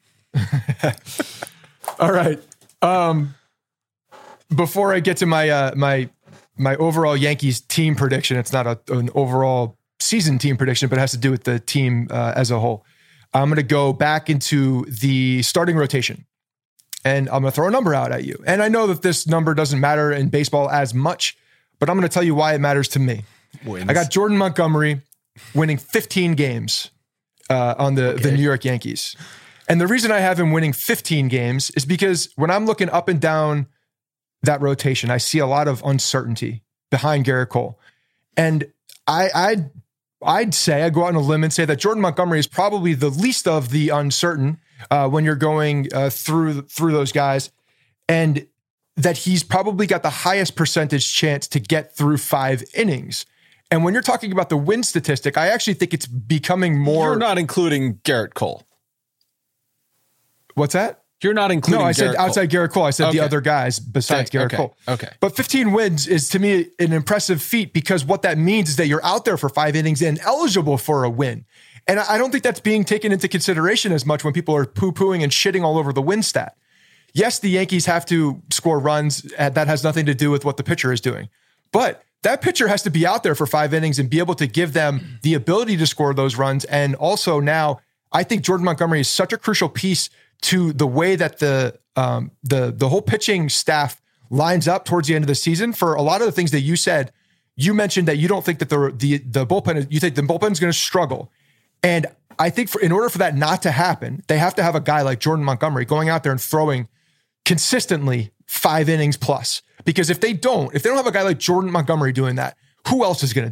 All right. Um, before I get to my uh, my my overall Yankees team prediction, it's not a, an overall season team prediction, but it has to do with the team uh, as a whole. I'm going to go back into the starting rotation, and I'm going to throw a number out at you. And I know that this number doesn't matter in baseball as much, but I'm going to tell you why it matters to me. Wins. I got Jordan Montgomery winning fifteen games uh, on the, Okay. the New York Yankees. And the reason I have him winning fifteen games is because when I'm looking up and down that rotation, I see a lot of uncertainty behind Garrett Cole. And I, I'd, I'd say, I'd go out on a limb and say that Jordan Montgomery is probably the least of the uncertain uh, when you're going uh, through, through those guys. And that he's probably got the highest percentage chance to get through five innings. And when you're talking about the win statistic, I actually think it's becoming more. You're not including Garrett Cole. What's that? You're not including No, I said Garrett Cole. outside Garrett Cole. I said the Okay. other guys besides Okay, Garrett okay, Cole. okay. But fifteen wins is to me an impressive feat because what that means is that you're out there for five innings and eligible for a win. And I don't think that's being taken into consideration as much when people are poo-pooing and shitting all over the win stat. Yes, the Yankees have to score runs. That has nothing to do with what the pitcher is doing. But that pitcher has to be out there for five innings and be able to give them the ability to score those runs. And also now, I think Jordan Montgomery is such a crucial piece to the way that the um, the the whole pitching staff lines up towards the end of the season. For a lot of the things that you said, you mentioned that you don't think that the the the bullpen, you think the bullpen is going to struggle. And I think for in order for that not to happen, they have to have a guy like Jordan Montgomery going out there and throwing consistently five innings plus. Because if they don't, if they don't have a guy like Jordan Montgomery doing that, who else is going to do it?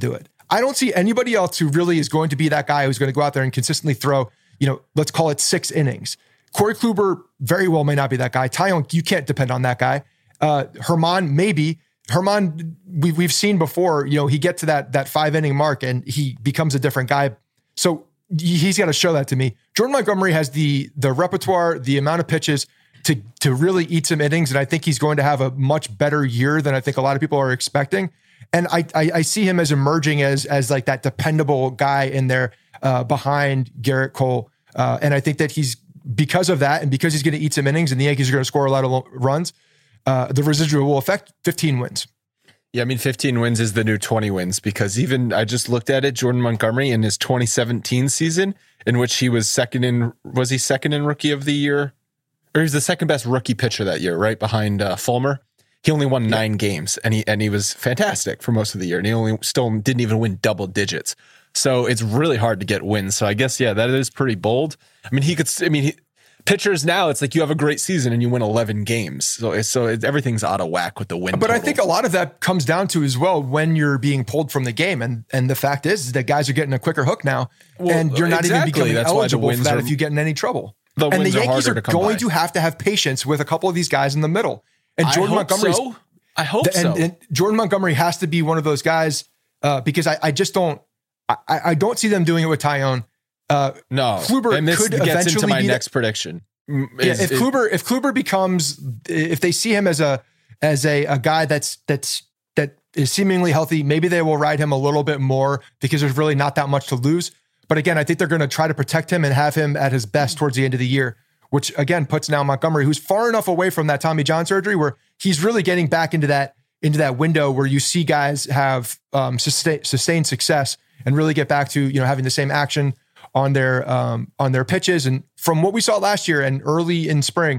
I don't see anybody else who really is going to be that guy who's going to go out there and consistently throw, you know, let's call it six innings. Corey Kluber very well may not be that guy. Taillon, you can't depend on that guy. Uh, Germán, maybe. Germán, we, we've seen before, you know, he gets to that, that five inning mark and he becomes a different guy. So he's got to show that to me. Jordan Montgomery has the the repertoire, the amount of pitches to, to really eat some innings. And I think he's going to have a much better year than I think a lot of people are expecting. And I, I, I see him as emerging as, as like that dependable guy in there uh, behind Gerrit Cole. Uh, and I think that he's, because of that, and because he's going to eat some innings and the Yankees are going to score a lot of runs, uh, the residual will affect fifteen wins. Yeah, I mean, fifteen wins is the new twenty wins, because even I just looked at it, Jordan Montgomery in his twenty seventeen season, in which he was second in, was he second in Rookie of the Year? Or he was the second best rookie pitcher that year, right behind uh, Fulmer. He only won nine yeah. games, and he and he was fantastic for most of the year, and he only still didn't even win double digits. So it's really hard to get wins. So I guess, yeah, that is pretty bold. I mean, he could, I mean, he, pitchers now, it's like you have a great season and you win eleven games. So, so it, everything's out of whack with the win But totals. I think a lot of that comes down to as well when you're being pulled from the game. And and the fact is, is that guys are getting a quicker hook now, well, and you're not exactly. even becoming That's eligible for that are, if you get in any trouble. The and the Yankees are, are going by. to have to have patience with a couple of these guys in the middle. And Jordan Montgomery, so. I hope the, so. And, and Jordan Montgomery has to be one of those guys uh, because I, I just don't, I, I don't see them doing it with Taillon. Uh, no, Kluber and this could gets eventually into my be next the, prediction. Is, yeah, if is, Kluber, if Kluber becomes, if they see him as a as a, a guy that's that's that is seemingly healthy, maybe they will ride him a little bit more because there's really not that much to lose. But again, I think they're going to try to protect him and have him at his best towards the end of the year, which again puts now Montgomery, who's far enough away from that Tommy John surgery, where he's really getting back into that into that window where you see guys have um, sustain, sustained success and really get back to, you know, having the same action on their um, on their pitches. And from what we saw last year and early in spring,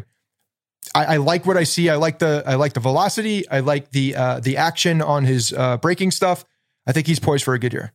I, I like what I see. I like the I like the velocity. I like the uh, the action on his uh, breaking stuff. I think he's poised for a good year.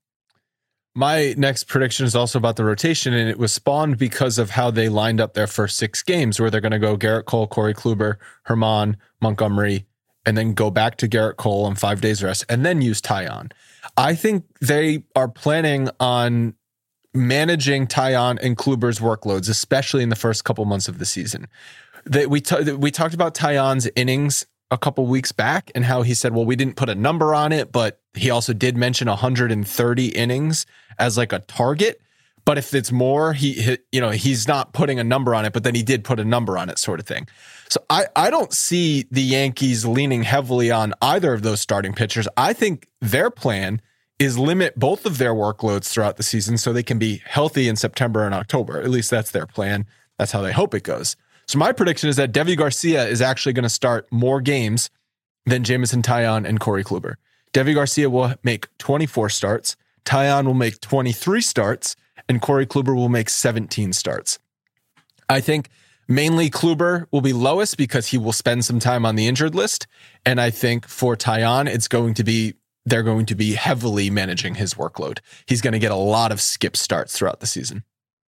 My next prediction is also about the rotation, and it was spawned because of how they lined up their first six games, where they're going to go Gerrit Cole, Corey Kluber, Germán, Montgomery, and then go back to Gerrit Cole on five days rest, and then use Taillon. I think they are planning on managing Taillon and Kluber's workloads, especially in the first couple months of the season. That we t- we talked about Taillon's innings a couple weeks back and how he said, well, we didn't put a number on it, but he also did mention one hundred thirty innings as like a target. But if it's more, he, he you know, he's not putting a number on it, but then he did put a number on it, sort of thing. So I, I don't see the Yankees leaning heavily on either of those starting pitchers. I think their plan is limit both of their workloads throughout the season so they can be healthy in September and October. At least that's their plan. That's how they hope it goes. So my prediction is that Deivi Garcia is actually going to start more games than Jameson Taillon and Corey Kluber. Deivi Garcia will make twenty-four starts. Taillon will make twenty-three starts. And Corey Kluber will make seventeen starts. I think mainly Kluber will be lowest because he will spend some time on the injured list. And I think for Taillon, it's going to be, they're going to be heavily managing his workload. He's going to get a lot of skip starts throughout the season.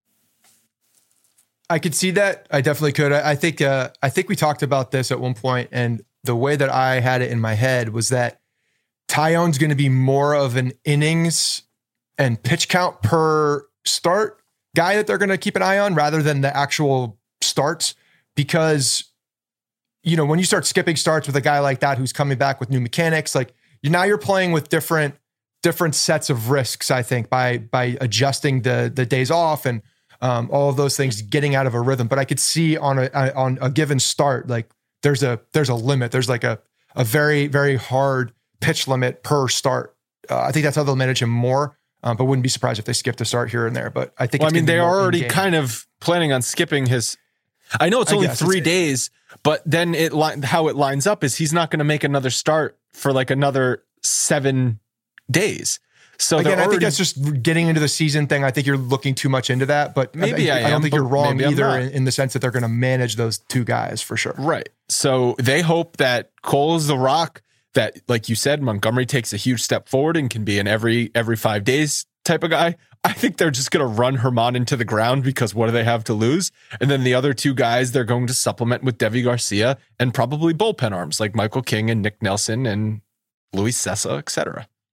I could see that. I definitely could. I, I think, uh, I think we talked about this at one point, and the way that I had it in my head was that Taillon's going to be more of an innings and pitch count per start guy that they're going to keep an eye on rather than the actual starts, because, you know, when you start skipping starts with a guy like that, who's coming back with new mechanics, like you, now you're playing with different, different sets of risks, I think, by, by adjusting the, the days off and um, all of those things, getting out of a rhythm. But I could see on a, on a given start, like there's a, there's a limit. There's like a, a very, very hard pitch limit per start. Uh, I think that's how they'll manage him more. Um, but wouldn't be surprised if they skipped a start here and there. But I think, well, it's I mean, they are already in-game. kind of planning on skipping his. I know it's only guess, three it's, days, but then it li- how it lines up is he's not going to make another start for like another seven days. So again, already, I think that's just getting into the season thing. I think you're looking too much into that, but maybe I, I, am, I don't think you're wrong either in, in the sense that they're going to manage those two guys for sure. Right. So they hope that Cole is the rock. That, like you said, Montgomery takes a huge step forward and can be an every every five days type of guy. I think they're just going to run Germán into the ground because what do they have to lose? And then the other two guys, they're going to supplement with Deivi Garcia and probably bullpen arms like Michael King and Nick Nelson and Luis Cessa, et cetera.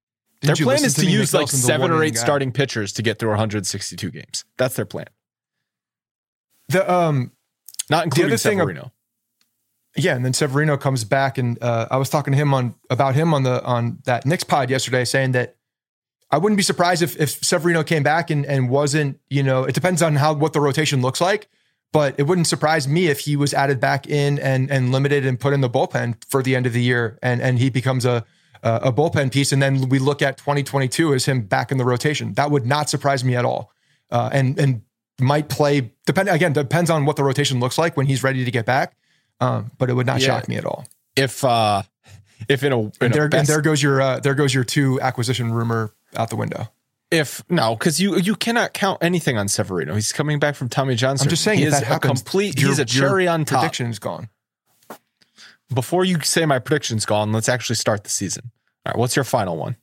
Their plan is to use like seven or eight starting pitchers to get through one hundred sixty-two games. That's their plan. The um, not including Severino. Yeah, and then Severino comes back, and uh, I was talking to him on about him on the on that Knicks pod yesterday, saying that I wouldn't be surprised if if Severino came back and and wasn't, you know, it depends on how what the rotation looks like, but it wouldn't surprise me if he was added back in and and limited and put in the bullpen for the end of the year, and and he becomes a a bullpen piece, and then we look at twenty twenty-two as him back in the rotation. That would not surprise me at all, uh, and and might play depend again depends on what the rotation looks like when he's ready to get back. Um, but it would not yeah. shock me at all. If uh, if in a, in and, there, a best, and there goes your uh, there goes your two acquisition rumor out the window. If no, because you you cannot count anything on Severino. He's coming back from Tommy John surgery. I'm just saying, he if is that happens, a complete. Your, he's a cherry on top. Prediction is gone. Before you say my prediction's gone, let's actually start the season. All right, what's your final one?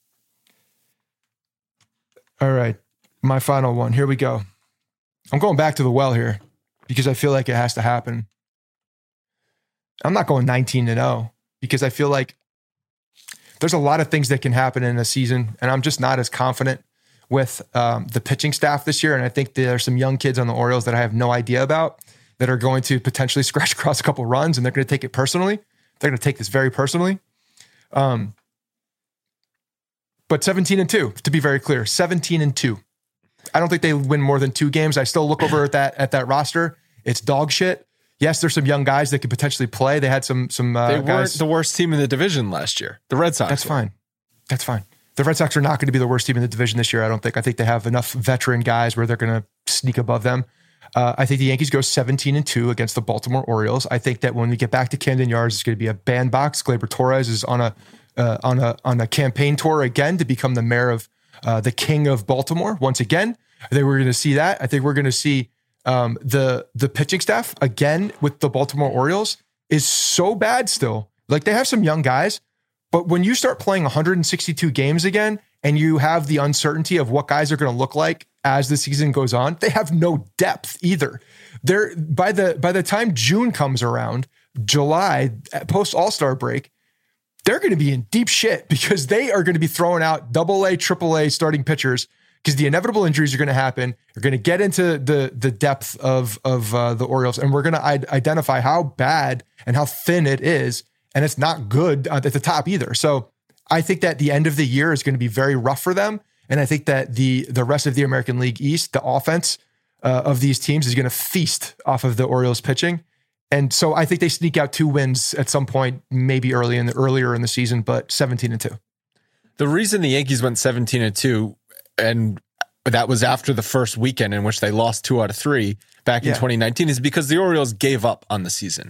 All right, my final one. Here we go. I'm going back to the well here because I feel like it has to happen. I'm not going nineteen and oh because I feel like there's a lot of things that can happen in a season, and I'm just not as confident with um, the pitching staff this year. And I think there are some young kids on the Orioles that I have no idea about that are going to potentially scratch across a couple runs, and they're going to take it personally. They're going to take this very personally. Um, but seventeen and two, to be very clear, seventeen and two. I don't think they win more than two games. I still look over at that at that roster. It's dog shit. Yes, there's some young guys that could potentially play. They had some some uh, They weren't guys. the worst team in the division last year. The Red Sox. That's were. fine. That's fine. The Red Sox are not going to be the worst team in the division this year, I don't think. I think they have enough veteran guys where they're going to sneak above them. Uh, I think the Yankees go seventeen and two against the Baltimore Orioles. I think that when we get back to Camden Yards, it's going to be a bandbox. Gleyber Torres is on a uh, on a on a campaign tour again to become the mayor of uh, the king of Baltimore once again. I think we're going to see that. I think we're going to see um, the the pitching staff again with the Baltimore Orioles is so bad still. Like, they have some young guys, but when you start playing one hundred sixty-two games again and you have the uncertainty of what guys are going to look like as the season goes on, they have no depth either. They're by the by the time June comes around, July, post All-Star break, they're going to be in deep shit because they are going to be throwing out double A, triple A starting pitchers because the inevitable injuries are going to happen. You're going to get into the the depth of of uh, the Orioles, and we're going to I- identify how bad and how thin it is, and it's not good at the top either. So I think that the end of the year is going to be very rough for them, and I think that the the rest of the American League East, the offense uh, of these teams is going to feast off of the Orioles pitching. And so I think they sneak out two wins at some point, maybe early in the earlier in the season, but seventeen and two. The reason the Yankees went seventeen and two, and that was after the first weekend in which they lost two out of three back in yeah. twenty nineteen, is because the Orioles gave up on the season.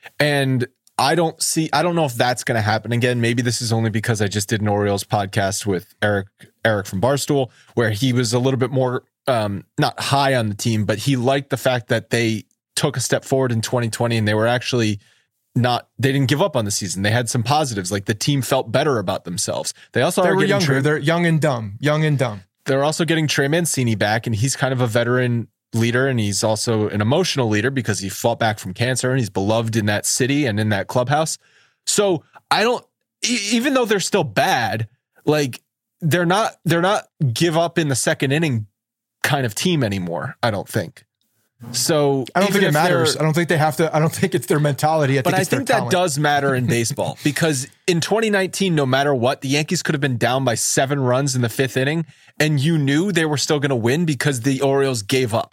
And I don't see, I don't know if that's going to happen again. Maybe this is only because I just did an Orioles podcast with Eric, Eric from Barstool, where he was a little bit more, um, not high on the team, but he liked the fact that they took a step forward in twenty twenty and they were actually not, they didn't give up on the season. They had some positives, like the team felt better about themselves. They also they are were getting younger. Trey, they're young and dumb, young and dumb. They're also getting Trey Mancini back, and he's kind of a veteran leader, and he's also an emotional leader because he fought back from cancer and he's beloved in that city and in that clubhouse. So I don't, even though they're still bad, like they're not, they're not give up in the second inning kind of team anymore. I don't think. So I don't think it matters. I don't think they have to. I don't think it's their mentality. I but think I it's think their that talent. does matter in baseball because in twenty nineteen, no matter what, the Yankees could have been down by seven runs in the fifth inning, and you knew they were still going to win because the Orioles gave up.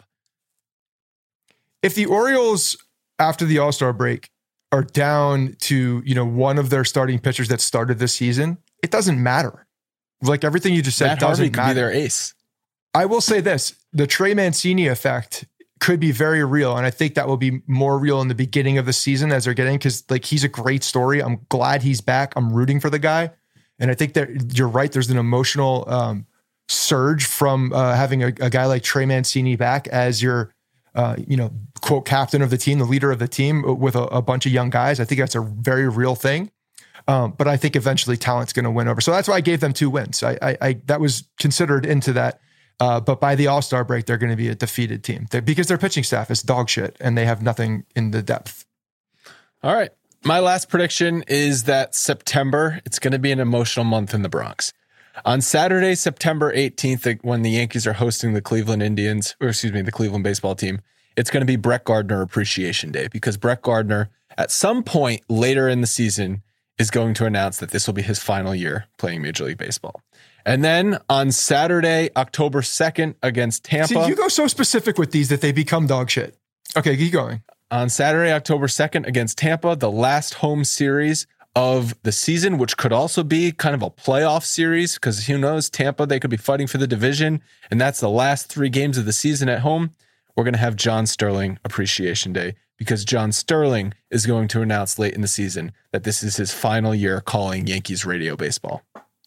If the Orioles after the All-Star break are down to, you know, one of their starting pitchers that started this season, it doesn't matter. Like everything you just said Matt doesn't Harvey could matter. be their ace. I will say this: the Trey Mancini effect could be very real. And I think that will be more real in the beginning of the season as they're getting, because like he's a great story. I'm glad he's back. I'm rooting for the guy. And I think that you're right. There's an emotional um, surge from uh, having a, a guy like Trey Mancini back as your, uh, you know, quote, captain of the team, the leader of the team with a, a bunch of young guys. I think that's a very real thing. Um, but I think eventually talent's going to win over. So that's why I gave them two wins. I, I, I that was considered into that. Uh, but by the All-Star break, they're going to be a defeated team they're, because their pitching staff is dog shit and they have nothing in the depth. All right. My last prediction is that September, it's going to be an emotional month in the Bronx. On Saturday, September eighteenth, when the Yankees are hosting the Cleveland Indians, or excuse me, the Cleveland baseball team, it's going to be Brett Gardner Appreciation Day, because Brett Gardner, at some point later in the season, is going to announce that this will be his final year playing Major League Baseball. And then on Saturday, October second, against Tampa. See, you go so specific with these that they become dog shit. Okay, keep going. On Saturday, October second, against Tampa, the last home series of the season, which could also be kind of a playoff series, because who knows, Tampa, they could be fighting for the division, and that's the last three games of the season at home. We're going to have John Sterling Appreciation Day, because John Sterling is going to announce late in the season that this is his final year calling Yankees radio baseball.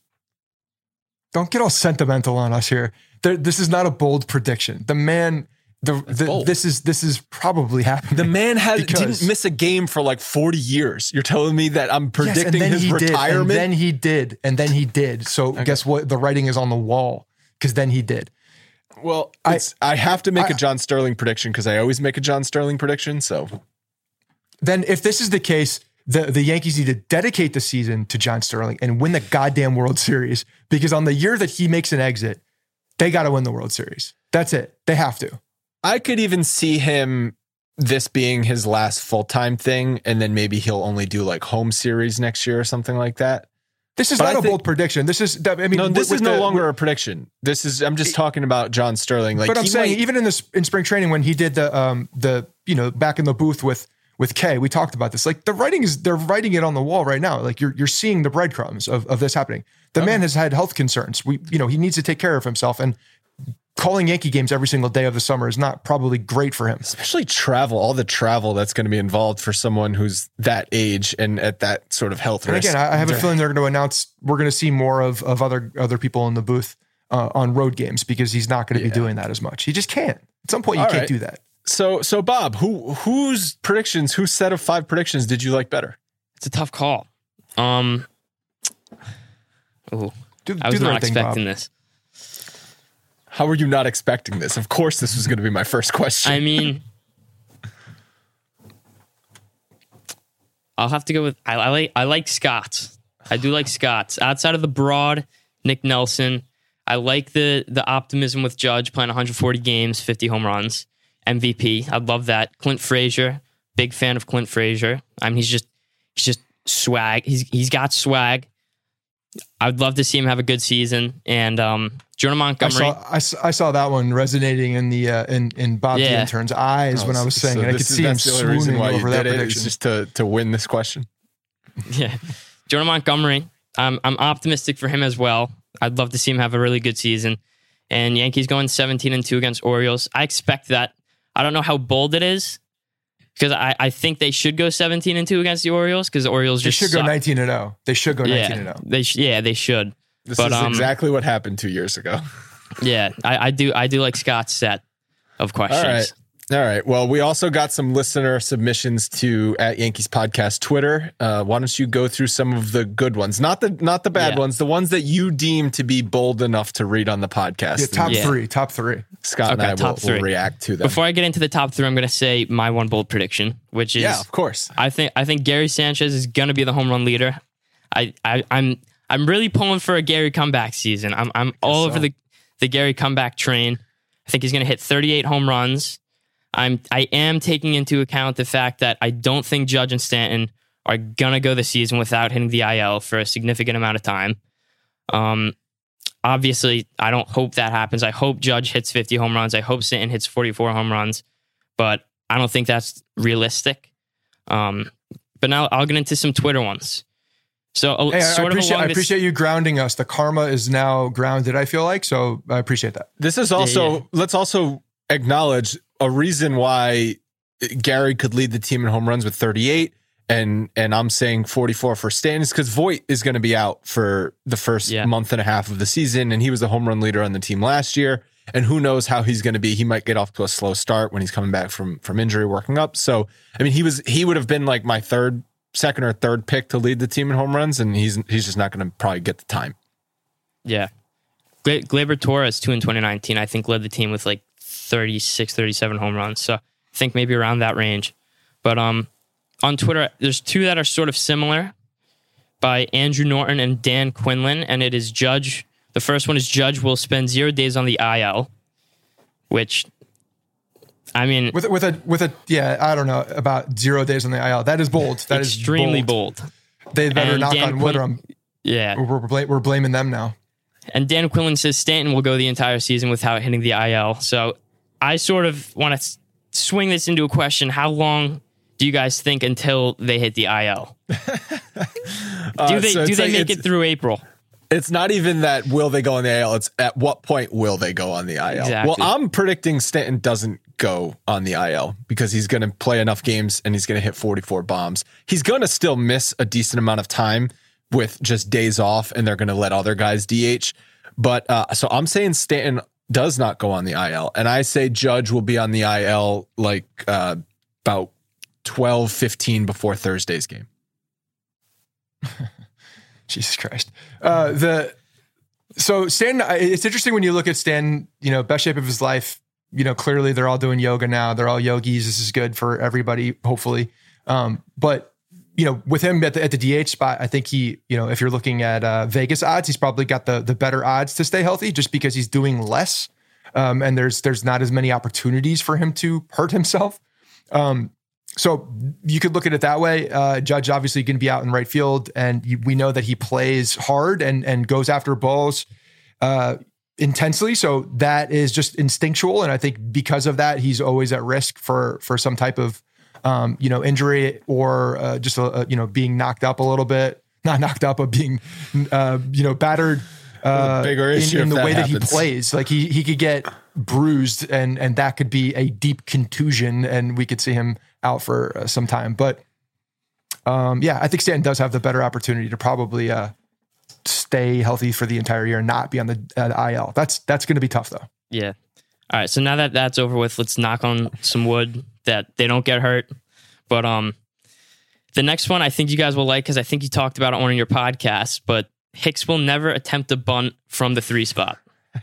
Don't get all sentimental on us here. There, this is not a bold prediction. The man... The, the, this is this is probably happening. The man has didn't miss a game for like forty years. You're telling me that I'm predicting yes, his retirement? Did, and then he did. And then he did. So okay. Guess what? The writing is on the wall, because then he did. Well, it's, I, I have to make I, a John Sterling prediction, because I always make a John Sterling prediction. So then if this is the case, the, the Yankees need to dedicate the season to John Sterling and win the goddamn World Series, because on the year that he makes an exit, they got to win the World Series. That's it. They have to. I could even see him, this being his last full-time thing, and then maybe he'll only do like home series next year or something like that. This is but not I a think, bold prediction. This is, I mean, no, this with, is no the, longer with, a prediction. This is, I'm just talking about John Sterling. Like, but I'm saying, might, even in this, in spring training, when he did the, um, the, you know, back in the booth with, with Kay, we talked about this. Like, the writing is, they're writing it on the wall right now. Like, you're, you're seeing the breadcrumbs of, of this happening. The okay. man has had health concerns. We, you know, he needs to take care of himself, and calling Yankee games every single day of the summer is not probably great for him. Especially travel, all the travel that's going to be involved for someone who's that age and at that sort of health and risk. Again, I have a feeling they're going to announce, we're going to see more of, of other other people in the booth uh, on road games, because he's not going to yeah. be doing that as much. He just can't. At some point, you all can't right. do that. So, so Bob, who whose predictions, whose set of five predictions did you like better? It's a tough call. Um, ooh, do, I was do not right expecting thing, this. How were you not expecting this? Of course, this was going to be my first question. I mean, I'll have to go with, I, I like I like Scott's. I do like Scott's. Outside of the broad, Nick Nelson, I like the the optimism with Judge playing one hundred forty games, fifty home runs, M V P. I love that. Clint Frazier, big fan of Clint Frazier. I mean, he's just he's just swag. He's he's got swag. I'd love to see him have a good season. And um, Jonah Montgomery. I saw, I saw, I saw that one resonating in the uh, in in Bob yeah. the intern's eyes oh, when I was saying so it. I could see him swooning over that prediction. It's just to to win this question. Yeah, Jonah Montgomery. I'm I'm optimistic for him as well. I'd love to see him have a really good season. And Yankees going seventeen and two against Orioles. I expect that. I don't know how bold it is, because I, I think they should go seventeen and two against the Orioles, because the Orioles just They should suck. go nineteen and oh. They should go nineteen and oh. They sh- yeah, they should. This but, is um, exactly what happened two years ago. Yeah, I, I do I do like Scott's set of questions. All right. All right. Well, we also got some listener submissions to at Yankees Podcast Twitter. Uh, why don't you go through some of the good ones, not the not the bad yeah. ones, the ones that you deem to be bold enough to read on the podcast. Yeah, top yeah. three, top three. Scott okay, and I will, will react to them. Before I get into the top three, I'm going to say my one bold prediction, which is yeah, of course. I think I think Gary Sanchez is going to be the home run leader. I, I I'm I'm really pulling for a Gary comeback season. I'm I'm all so. over the the Gary comeback train. I think he's going to hit thirty-eight home runs. I'm I am taking into account the fact that I don't think Judge and Stanton are gonna go the season without hitting the I L for a significant amount of time. Um, obviously, I don't hope that happens. I hope Judge hits fifty home runs. I hope Stanton hits forty-four home runs, but I don't think that's realistic. Um, but now I'll get into some Twitter ones. So, hey, sort I, appreciate, of I appreciate you grounding us. The karma is now grounded, I feel like, so I appreciate that. This is also, yeah, yeah. let's also acknowledge a reason why Gary could lead the team in home runs with thirty-eight, and and I'm saying forty-four for Stanton, is because Voit is going to be out for the first yeah. month and a half of the season, and he was the home run leader on the team last year, and who knows how he's going to be. He might get off to a slow start when he's coming back from from injury, working up. So, I mean, he was he would have been like my third, second or third pick to lead the team in home runs, and he's he's just not going to probably get the time. Yeah. Gleyber Torres, two in twenty nineteen, I think led the team with like thirty-six, thirty-seven home runs. So I think maybe around that range. But um, on Twitter, there's two that are sort of similar by Andrew Norton and Dan Quinlan. And it is Judge The first one is Judge will spend zero days on the I L, which, I mean, with with a with a yeah, I don't know about zero days on the I L. That is bold. That is extremely bold. bold. They better And knock Dan on wood. Quinn- Or I'm, Yeah. we're, we're, bl- we're blaming them now. And Dan Quillen says Stanton will go the entire season without hitting the I L. So I sort of want to s- swing this into a question. How long do you guys think until they hit the I L? do Uh, they so do it's they like- make it's- it through April? It's not even that will they go on the I L. It's at what point will they go on the I L? Exactly. Well, I'm predicting Stanton doesn't go on the I L because he's going to play enough games and he's going to hit forty-four bombs. He's going to still miss a decent amount of time with just days off, and they're going to let other guys D H. But uh, so I'm saying Stanton does not go on the I L, and I say Judge will be on the I L like uh, about twelve fifteen before Thursday's game. Jesus Christ. Uh, the so Stan, it's interesting when you look at Stan, you know, best shape of his life. You know, clearly they're all doing yoga now. They're all yogis. This is good for everybody, hopefully. Um, but you know, with him at the at the D H spot, I think he, you know, if you're looking at uh, Vegas odds, he's probably got the the better odds to stay healthy, just because he's doing less, um, and there's there's not as many opportunities for him to hurt himself. Um, So you could look at it that way. Uh, Judge obviously going to be out in right field, and you, we know that he plays hard and and goes after balls uh, intensely. So that is just instinctual, and I think because of that, he's always at risk for for some type of um, you know injury or uh, just a, a, you know being knocked up a little bit, not knocked up, but being uh, you know battered. Uh, bigger issue in, in if the that way that he happens. plays. Like he he could get bruised, and and that could be a deep contusion, and we could see him out for uh, some time. But um, yeah, I think Stanton does have the better opportunity to probably uh, stay healthy for the entire year and not be on the uh, I L. That's that's going to be tough though. Yeah. All right. So now that that's over with, let's knock on some wood that they don't get hurt. But um, the next one I think you guys will like because I think you talked about it on one of your podcasts. But Hicks will never attempt a bunt from the three spot.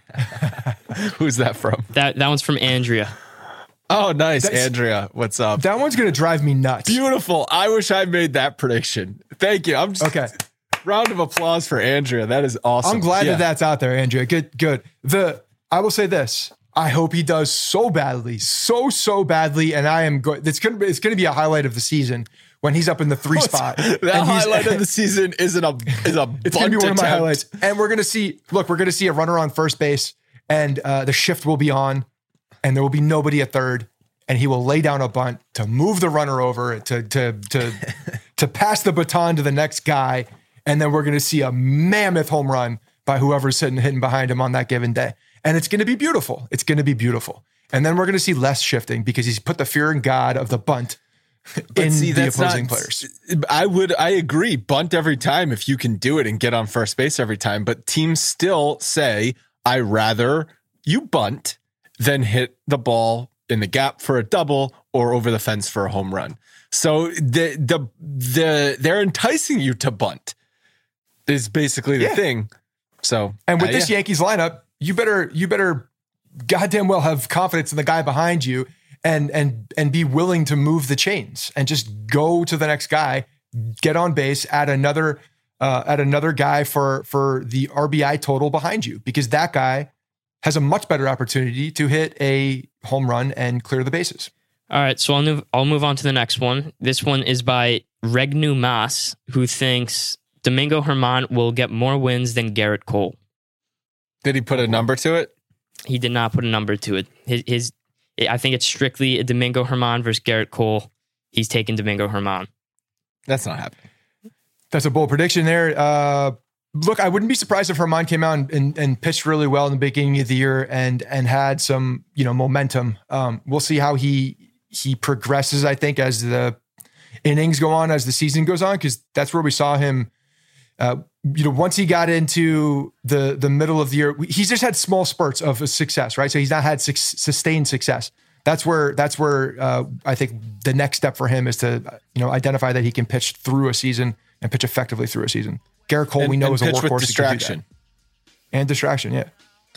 Who's that from? That that one's from Andrea. Oh, nice. That's- Andrea, what's up? That one's going to drive me nuts. Beautiful. I wish I made that prediction. Thank you. I'm just, Okay. Round of applause for Andrea. That is awesome. I'm glad Yeah. that that's out there, Andrea. Good, good. The I will say this. I hope he does so badly, so so badly, and I am going. It's gonna be it's gonna be a highlight of the season when he's up in the three spot. That and he's- highlight of the season isn't a is a It's gonna be bunt one of my attempt. highlights. And we're gonna see. Look, we're gonna see a runner on first base, and uh, the shift will be on, and there will be nobody at third, and he will lay down a bunt to move the runner over to to to to pass the baton to the next guy, and then we're gonna see a mammoth home run by whoever's sitting hitting behind him on that given day. And it's going to be beautiful. It's going to be beautiful. And then we're going to see less shifting because he's put the fear in God of the bunt in See, the that's opposing not- players. I would, I agree. Bunt every time if you can do it and get on first base every time. But teams still say, I rather you bunt than hit the ball in the gap for a double or over the fence for a home run. So the the the they're enticing you to bunt is basically the Yeah. thing. So And with uh, this yeah. Yankees lineup, you better you better goddamn well have confidence in the guy behind you and and and be willing to move the chains and just go to the next guy, get on base, add another uh, add another guy for for the R B I total behind you, because that guy has a much better opportunity to hit a home run and clear the bases. All right, so I'll move, I'll move on to the next one. This one is by Regnu Mas, who thinks Domingo Germán will get more wins than Garrett Cole. Did he put a number to it? He did not put a number to it. His, his I think it's strictly a Domingo Germán versus Garrett Cole. He's taking Domingo Germán. That's not happening. That's a bold prediction there. Uh, look, I wouldn't be surprised if Germán came out and, and, and pitched really well in the beginning of the year and and had some, you know, momentum. Um, we'll see how he he progresses, I think, as the innings go on, as the season goes on, because that's where we saw him. Uh, you know, once he got into the the middle of the year, he's just had small spurts of success, right? So he's not had su- sustained success. That's where that's where uh, I think the next step for him is to, you know, identify that he can pitch through a season and pitch effectively through a season. Garrett Cole, And- we know, and is a pitch with workhorse. He can do that. distraction. And distraction, yeah.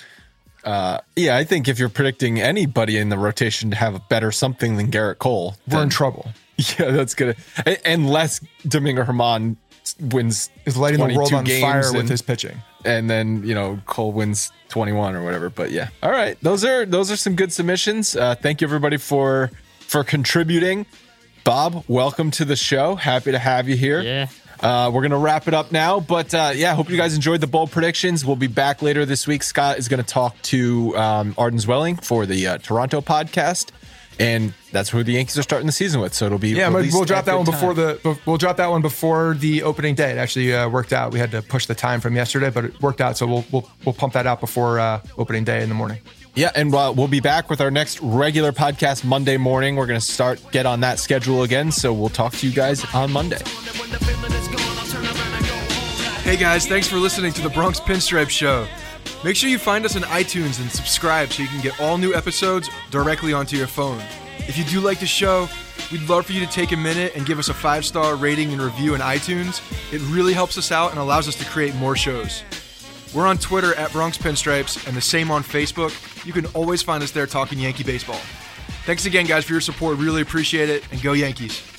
Uh, yeah, I think if you're predicting anybody in the rotation to have a better something than Garrett Cole, We're in then- trouble. Yeah, that's gonna, unless Domingo Germán wins is lighting the world on fire and, with his pitching. And then, you know, Cole wins twenty-one or whatever. But yeah. All right. Those are those are some good submissions. Uh, thank you everybody for for contributing. Bob, welcome to the show. Happy to have you here. Yeah. Uh, we're going to wrap it up now. But uh, yeah, hope you guys enjoyed the bold predictions. We'll be back later this week. Scott is going to talk to um, Arden Zwelling for the uh, Toronto podcast. And that's who the Yankees are starting the season with. So it'll be yeah. We'll drop that one time. before the we'll drop that one before the opening day. It actually uh, worked out. We had to push the time from yesterday, but it worked out. So we'll we'll we'll pump that out before uh, opening day in the morning. Yeah, and uh, we'll be back with our next regular podcast Monday morning. We're going to start get on that schedule again. So we'll talk to you guys on Monday. Hey guys, thanks for listening to the Bronx Pinstripe Show. Make sure you find us on iTunes and subscribe so you can get all new episodes directly onto your phone. If you do like the show, we'd love for you to take a minute and give us a five-star rating and review in iTunes. It really helps us out and allows us to create more shows. We're on Twitter at Bronx Pinstripes and the same on Facebook. You can always find us there talking Yankee baseball. Thanks again, guys, for your support. Really appreciate it, and go Yankees.